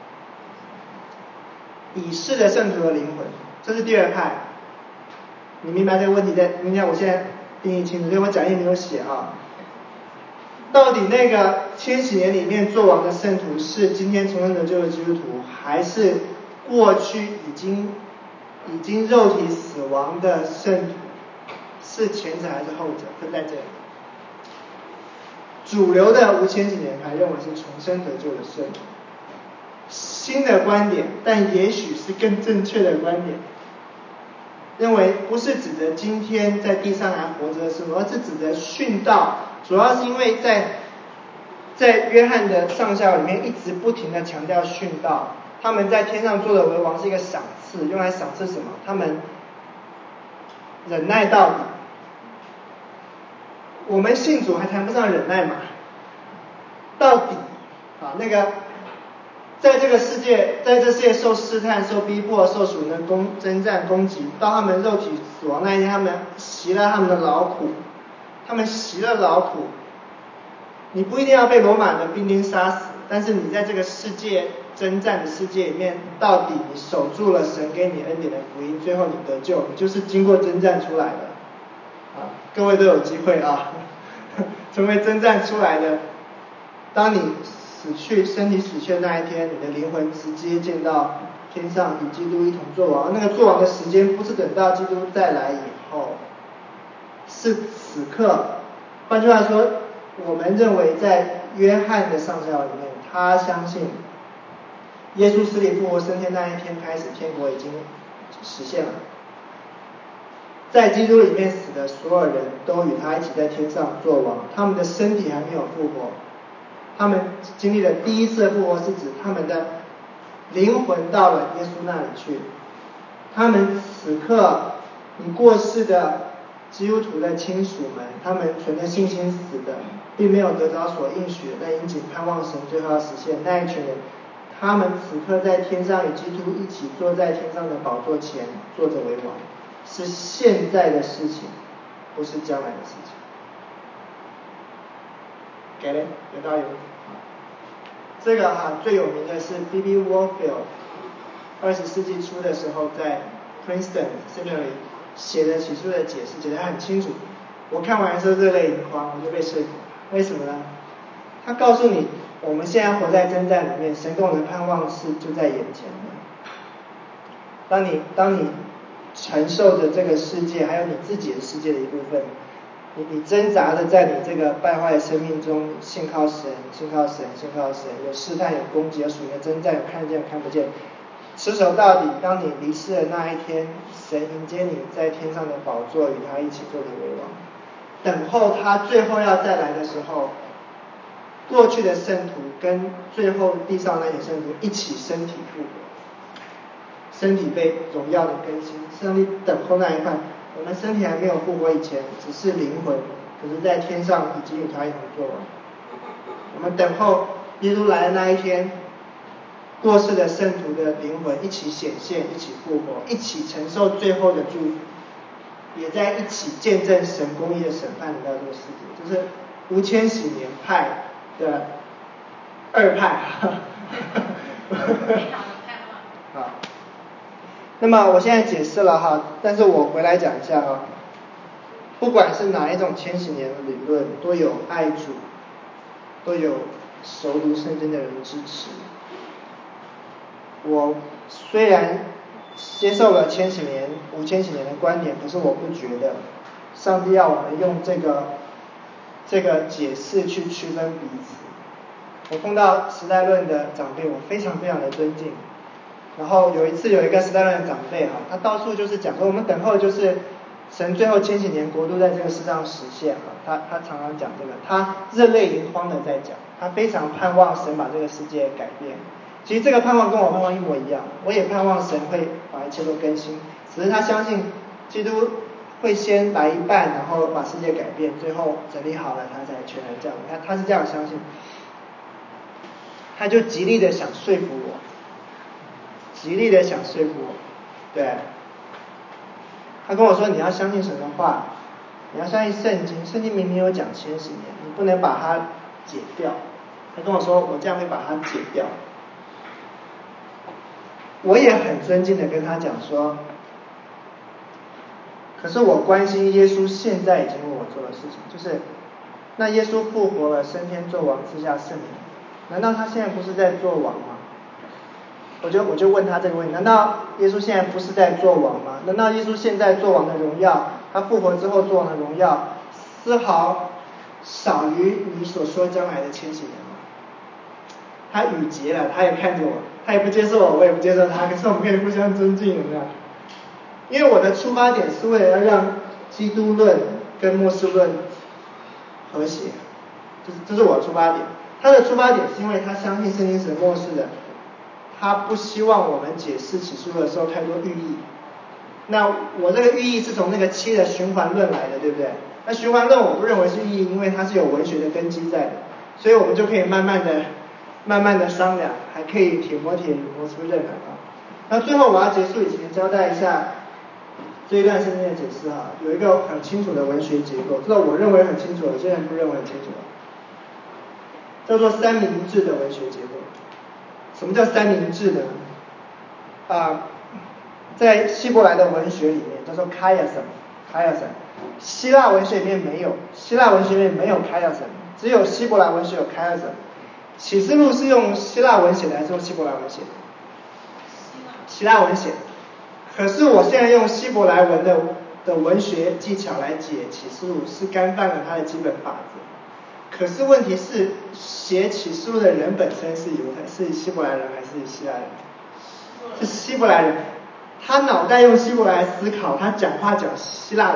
已逝的圣徒的灵魂，这是第二派。你明白这个问题在？明天我现在定义清楚，因为我讲义没有写啊。到底那个千禧年里面做王的圣徒是今天重生得救的基督徒，还是过去已经已经肉体死亡的圣徒？是前者还是后者？分在这里。 主流的无千禧年派认为是重生得救的圣徒，新的观点，但也许是更正确的观点，认为不是指着今天在地上还活着的时候，而是指着殉道，主要是因为在在约翰的上下里面一直不停的强调殉道，他们在天上做的为王是一个赏赐，用来赏赐什么？他们忍耐到底。我们信主还谈不上忍耐嘛，到底啊，那个在这个世界，在这世界受试探、受逼迫、受属人的攻征战攻击，到他们肉体死亡那一天，他们习了他们的劳苦，他们习了劳苦。你不一定要被罗马的兵丁杀死，但是你在这个世界征战的世界里面，到底你守住了神给你恩典的福音，最后你得救，你就是经过征战出来的。啊，各位都有机会啊，成为征战出来的。当你死去，身体死去的那一天，你的灵魂直接见到天上，与基督一同作王。那个作王的时间不是等到基督再来以后，是此刻。换句话说，我们认为在约翰的上下里面，他相信耶稣死里复活升天那一天开始，天国已经实现了。在基督里面死的所有人都与他一起在天上作王，他们的身体还没有复活，他们经历了第一次的复活，是指他们的灵魂到了耶稣那里去。他们此刻已过世的基督徒的亲属们，他们存着信心死的，并没有得着所应许的，但殷谨盼望神最后要实现。那一群人，他们此刻在天上与基督一起坐在天上的宝座前，坐着为王，是现在的事情，不是将来的事情。给了，有道理。这个哈、啊、最有名的是 B B Warfield， 二十世纪初的时候在 Princeton Seminary 写的起初的解释，解得很清楚。我看完的时候热泪盈眶，我就被说服。为什么呢？他告诉你，我们现在活在征战里面，神跟我们的盼望是就在眼前的。当你当你承受着这个世界，还有你自己的世界的一部分，你你挣扎着在你这个败坏的生命中，信靠神，信靠神，信靠神，有试探，有攻击，有属灵的征战，有看见，有看不见，持守到底。当你离世的那一天，神迎接你在天上的宝座，与他一起坐着为王。等候他最后要再来的时候，过去的圣徒跟最后地上那些圣徒一起身体复活，身体被荣耀的更新。上帝等候那一块，我们身体还没有复活以前，只是灵魂，可是在天上已经与他一同作王。我们等候耶稣来的那一天，过世的圣徒的灵魂一起显现，一起复活，一起承受最后的祝福，也在一起见证神公义的审判来到这个世界。就是无千禧年派的二派。好，那么我现在解释了哈，但是我回来讲一下哈，不管是哪一种千禧年的理论，都有爱主，都有熟读圣经的人支持。我虽然接受了千禧年、无千禧年的观点，可是我不觉得上帝要我们用这个这个解释去区分彼此。我碰到时代论的长辈，我非常非常的尊敬。然后有一次有一个时代论的长辈哈，他到处就是讲说，我们等候就是神最后千禧年国度在这个世上实现哈，他他常常讲这个，他热泪盈眶的在讲，他非常盼望神把这个世界改变。其实这个盼望跟我盼望一模一样，我也盼望神会把一切都更新，只是他相信基督会先来一半，然后把世界改变，最后整理好了他才全然降临。他他是这样相信，他就极力的想说服我，极力的想说服我，对，他跟我说你要相信神的话，你要相信圣经，圣经明明有讲千禧年，你不能把它解掉。他跟我说我这样会把它解掉。我也很尊敬的跟他讲说，可是我关心耶稣现在已经为我做的事情，就是那耶稣复活了，升天作王，赐下圣灵，难道他现在不是在做王吗？我就我就问他这个问题，难道耶稣现在不是在做王吗？难道耶稣现在做王的荣耀，他复活之后做王的荣耀，丝毫少于你所说将来的千禧年吗？他语结了，他也看着我，他也不接受我，我也不接受他，可是我们可以互相尊敬，有没有？因为我的出发点是为了要让基督论跟末世论和谐，这是这是我的出发点。他的出发点是因为他相信圣经是末世的，他不希望我们解释启示录的时候太多寓意。那我这个寓意是从那个七的循环论来的，对不对？那循环论我不认为是寓意，因为它是有文学的根基在的，所以我们就可以慢慢的、慢慢的商量，还可以铁磨铁磨出刃来啊。那最后我要结束以前交代一下这一段圣经的解释哈，有一个很清楚的文学结构，这个我认为很清楚，有些人不认为很清楚，叫做三明治的文学结构。什么叫三明治呢？啊，在希伯来的文学里面叫做 chiasm，chiasm， 希腊文学里面没有，希腊文学里面没有 chiasm， 只有希伯来文学有 chiasm。启示录是用希腊文写的还是用希伯来文写的？希腊文写的。可是我现在用希伯来文的的文学技巧来解启示录，是干犯了它的基本法则。可是问题是，写启示录的人本身是犹太，是希伯来人还是希腊人？是希伯来人。他脑袋用希伯来思考，他讲话讲希腊文。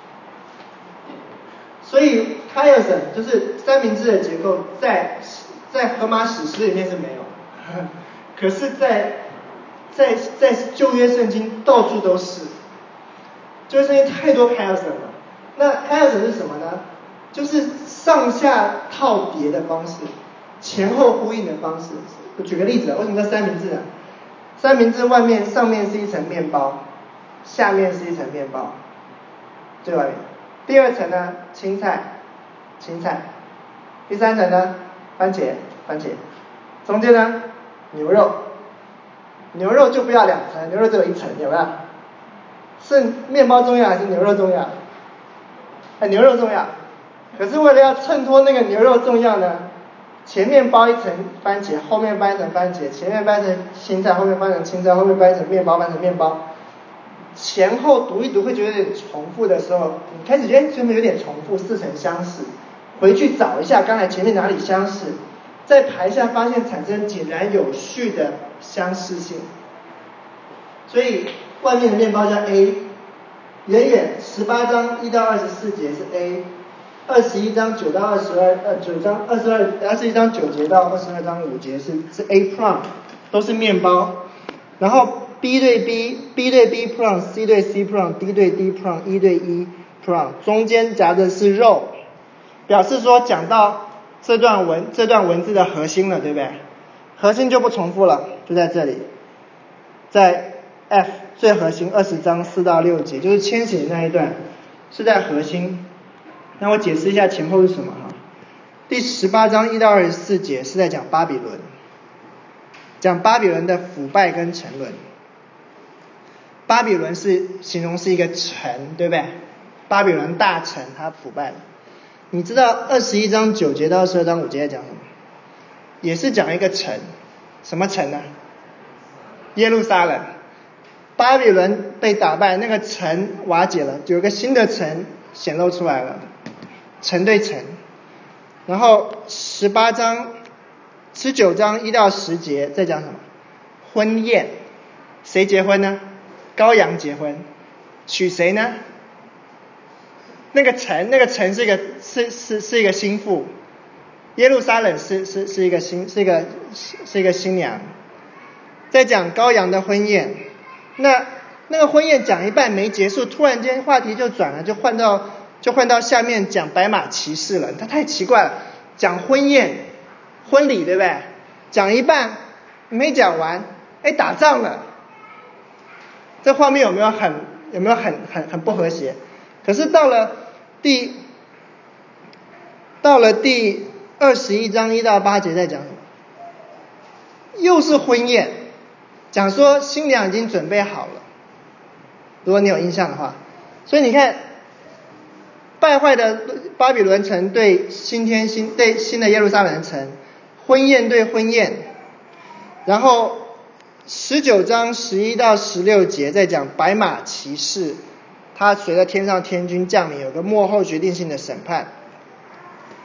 所以 chiasm 就是三明治的结构，在在荷马史诗里面是没有，可是在在在旧约圣经到处都是，旧约圣经太多 chiasm 了。那 chiasm 是什么呢？就是上下套叠的方式，前后呼应的方式。我举个例子，为什么叫三明治啊？三明治外面上面是一层面包，下面是一层面包，最外面。第二层呢，青菜，青菜。第三层呢，番茄，番茄。中间呢，牛肉，牛肉就不要两层，牛肉只有一层，有没有？是面包重要还是牛肉重要？哎，牛肉重要。可是为了要衬托那个牛肉重要呢，前面包一层番茄，后面包一层番茄，前面包一层青菜，后面包一层青菜，后面包一层面包，包一层面包。前后读一读会觉得有点重复的时候，你开始觉得前面有点重复，似曾相识，回去找一下刚才前面哪里相似，再排一下发现产生井然有序的相似性。所以外面的面包叫 A， 远远十八章一到二十四节是 A， 二十一章九到二十二，呃九章二十二，二十一章九节到二十二章五节是是 A prime， 都是面包，然后 B 对 B，B 对 B prime，C 对 C prime，D 对 D prime，E 对 E prime， 中间夹的是肉，表示说讲到这段文这段文字的核心了，对不对？核心就不重复了，就在这里，在 F 最核心二十章四到六节，就是千禧那一段是在核心。那我解释一下前后是什么哈。第十八章一到二十四节是在讲巴比伦，讲巴比伦的腐败跟沉沦。巴比伦是形容是一个城，对不对？巴比伦大城它腐败了。你知道二十一章九节到二十二章五节在讲什么？也是讲一个城，什么城呢？耶路撒冷。巴比伦被打败，那个城瓦解了，有一个新的城显露出来了，城对城。然后十八章十九章一到十节在讲什么？婚宴。谁结婚呢？羔羊结婚。娶谁呢？那个城，那个城是一个是是是一个新妇，耶路撒冷是是是一个新是一个是是一个新娘。在讲羔羊的婚宴，那那个婚宴讲一半没结束，突然间话题就转了，就换到就换到下面讲白马骑士了。它太奇怪了，讲婚宴婚礼对不对？讲一半没讲完，哎，打仗了。这画面有没有很有没有很很很不和谐？可是到了第到了第二十一章一到八节在讲什么？又是婚宴，讲说新娘已经准备好了，如果你有印象的话。所以你看，败坏的巴比伦城对新天新对新的耶路撒冷城，婚宴对婚宴，然后十九章十一到十六节在讲白马骑士，他随着天上天军降临，有个末后决定性的审判。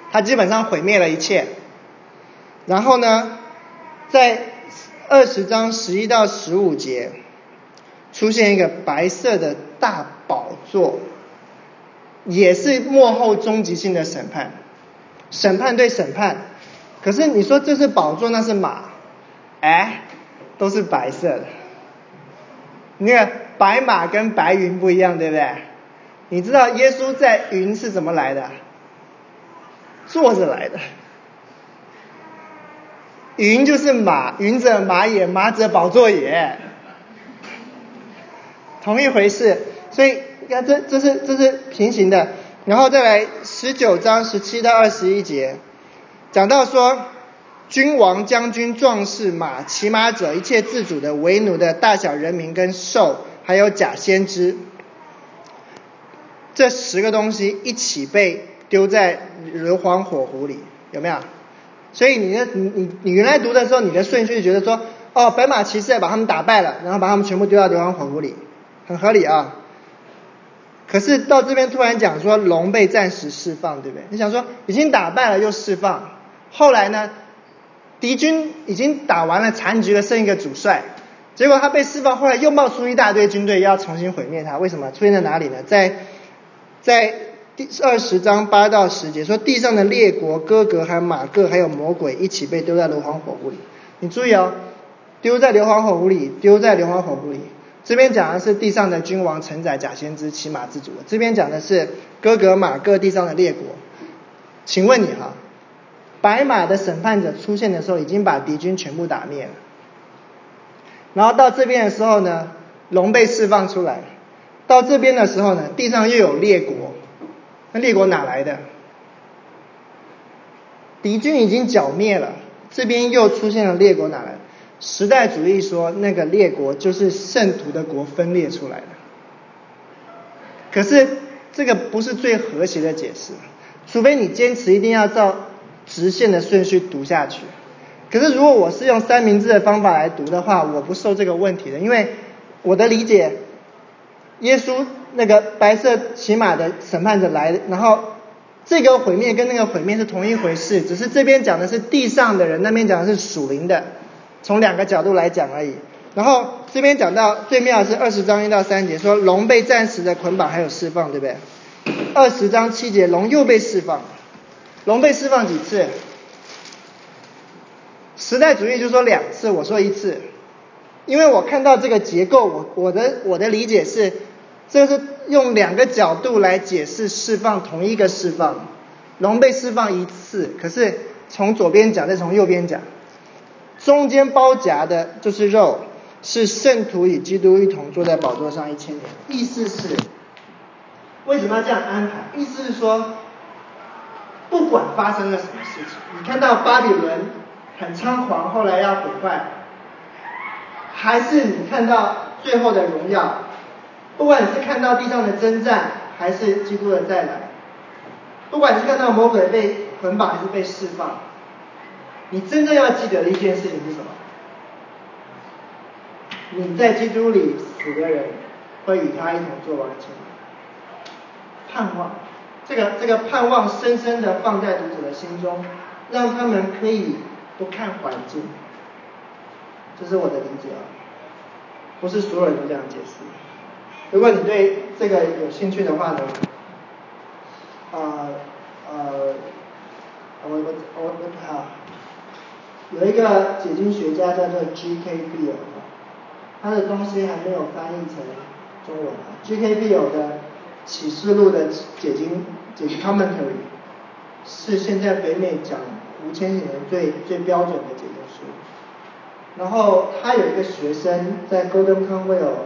他基本上毁灭了一切。然后呢，在二十章十一到十五节出现一个白色的大宝座，也是末后终极性的审判，审判对审判。可是你说这是宝座，那是马，哎，都是白色的。那个白马跟白云不一样，对不对？你知道耶稣在云是怎么来的？坐着来的。云就是马，云者马也，马者宝座也，同一回事。所以你看这这是这是平行的。然后再来十九章十七到二十一节，讲到说君王将军壮士马骑马者一切自主的为奴的大小人民跟兽还有假先知，这十个东西一起被丢在硫磺火湖里，有没有？所以你你你原来读的时候，你的顺序觉得说，哦，白马骑士把他们打败了，然后把他们全部丢到硫磺火湖里，很合理啊。可是到这边突然讲说龙被暂时释放，对不对？你想说已经打败了又释放，后来呢，敌军已经打完了残局了，剩一个主帅，结果他被释放，后来又冒出一大堆军队要重新毁灭他，为什么？出现在哪里呢？在在第二十章八到十节说，地上的列国、哥格还有马各还有魔鬼一起被丢在硫磺火湖里。你注意哦，丢在硫磺火湖里，丢在硫磺火湖里。这边讲的是地上的君王、臣宰、假先知、骑马自主的，这边讲的是哥格马各地上的列国。请问你哈，白马的审判者出现的时候，已经把敌军全部打灭了。然后到这边的时候呢，龙被释放出来。到这边的时候呢，地上又有列国。那列国哪来的？敌军已经剿灭了，这边又出现了列国，哪来的？时代主义说那个列国就是圣徒的国分裂出来的。可是这个不是最和谐的解释，除非你坚持一定要照直线的顺序读下去。可是如果我是用三明治的方法来读的话，我不受这个问题的，因为我的理解，耶稣那个白色骑马的审判者来，然后这个毁灭跟那个毁灭是同一回事，只是这边讲的是地上的人，那边讲的是属灵的，从两个角度来讲而已。然后这边讲到最妙的是二十章一到三节，说龙被暂时的捆绑还有释放，对不对？二十章七节，龙又被释放。龙被释放几次？时代主义就说两次，我说一次。因为我看到这个结构，我我的我的理解是，这是用两个角度来解释释放同一个释放。龙被释放一次，可是从左边讲再从右边讲，中间包夹的就是肉，是圣徒与基督一同坐在宝座上一千年。意思是为什么要这样安排？意思是说，不管发生了什么事情，你看到巴比伦很猖狂，后来要毁坏，还是你看到最后的荣耀，不管你是看到地上的征战，还是基督的再来，不管你是看到魔鬼被捆绑还是被释放，你真正要记得的一件事情是什么？你在基督里死的人会与他一同做王千年。盼望，这个这个盼望深深的放在读者的心中，让他们可以不看环境。这是我的理解啊，不是所有人都这样解释。如果你对这个有兴趣的话呢，呃呃，我我我我啊，有一个解经学家叫做 G K Beale， 他的东西还没有翻译成中文啊。G K Beale 的启示录的解经解经 commentary 是现在北美讲五千年最最标准的解经书。然后他有一个学生在 Gordon Conwell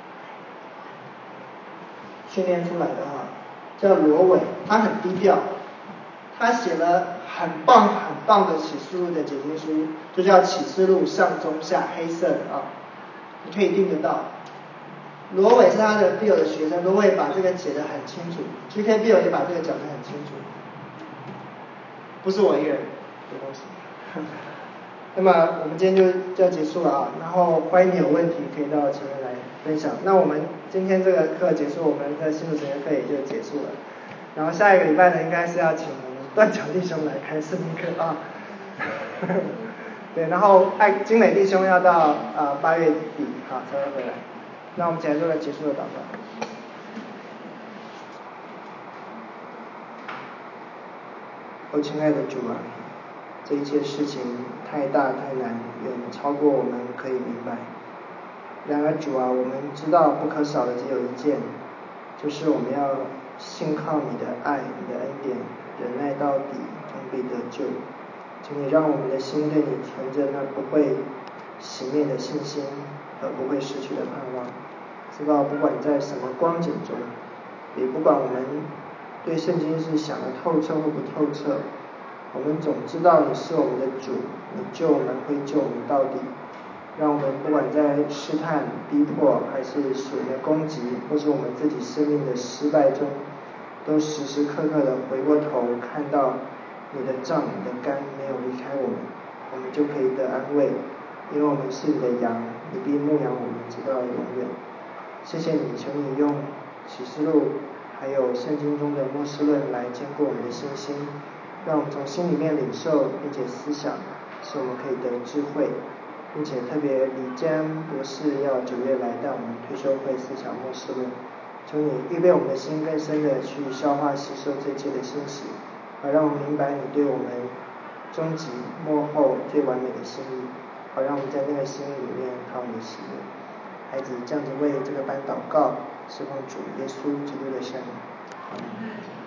训练出来的哈，叫罗伟，他很低调，他写了很棒很棒的启示录的解经书，就叫启示录上中下黑色的啊，你可以订得到。罗伟是他的 Beale 的学生，罗伟把这个解得很清楚 ，G K Beale 也把这个讲得很清楚，不是我一个人的东西。那么我们今天就就要结束了啊，然后欢迎你有问题可以到前面来分享。那我们今天这个课结束，我们的新主神学课也就结束了。然后下一个礼拜呢，应该是要请我们断桥弟兄来开圣经课啊。对，然后爱金磊弟兄要到呃八月底好才会回来。那我们现在做个结束的祷告。哦，亲爱的主啊，这一切事情太大太难，远超过我们可以明白。然而主啊，我们知道不可少的只有一件，就是我们要信靠你的爱，你的恩典，忍耐到底，终必得救。请你让我们的心对你存着那不会熄灭的信心和不会失去的盼望，知道不管在什么光景中，也不管我们对圣经是想得透彻或不透彻，我们总知道你是我们的主，你救我们会救我们到底。让我们不管在试探、逼迫，还是属灵的攻击，或是我们自己生命的失败中，都时时刻刻的回过头看到你的杖、你的竿没有离开我们，我们就可以得安慰，因为我们是你的羊，你必牧养我们直到永远。谢谢你，求你用启示录还有圣经中的末世论来坚固我们的信心，让我们从心里面领受并且思想，使我们可以得智慧，并且特别李坚博士要九月来带我们退休会思想末世论，求你预备我们的心更深的去消化吸收这一切的信息，好让我们明白你对我们终极末后最完美的心意，好让我们在那个心意里面讨你喜悦。孩子这样子为这个班祷告，是奉主耶稣基督的圣名。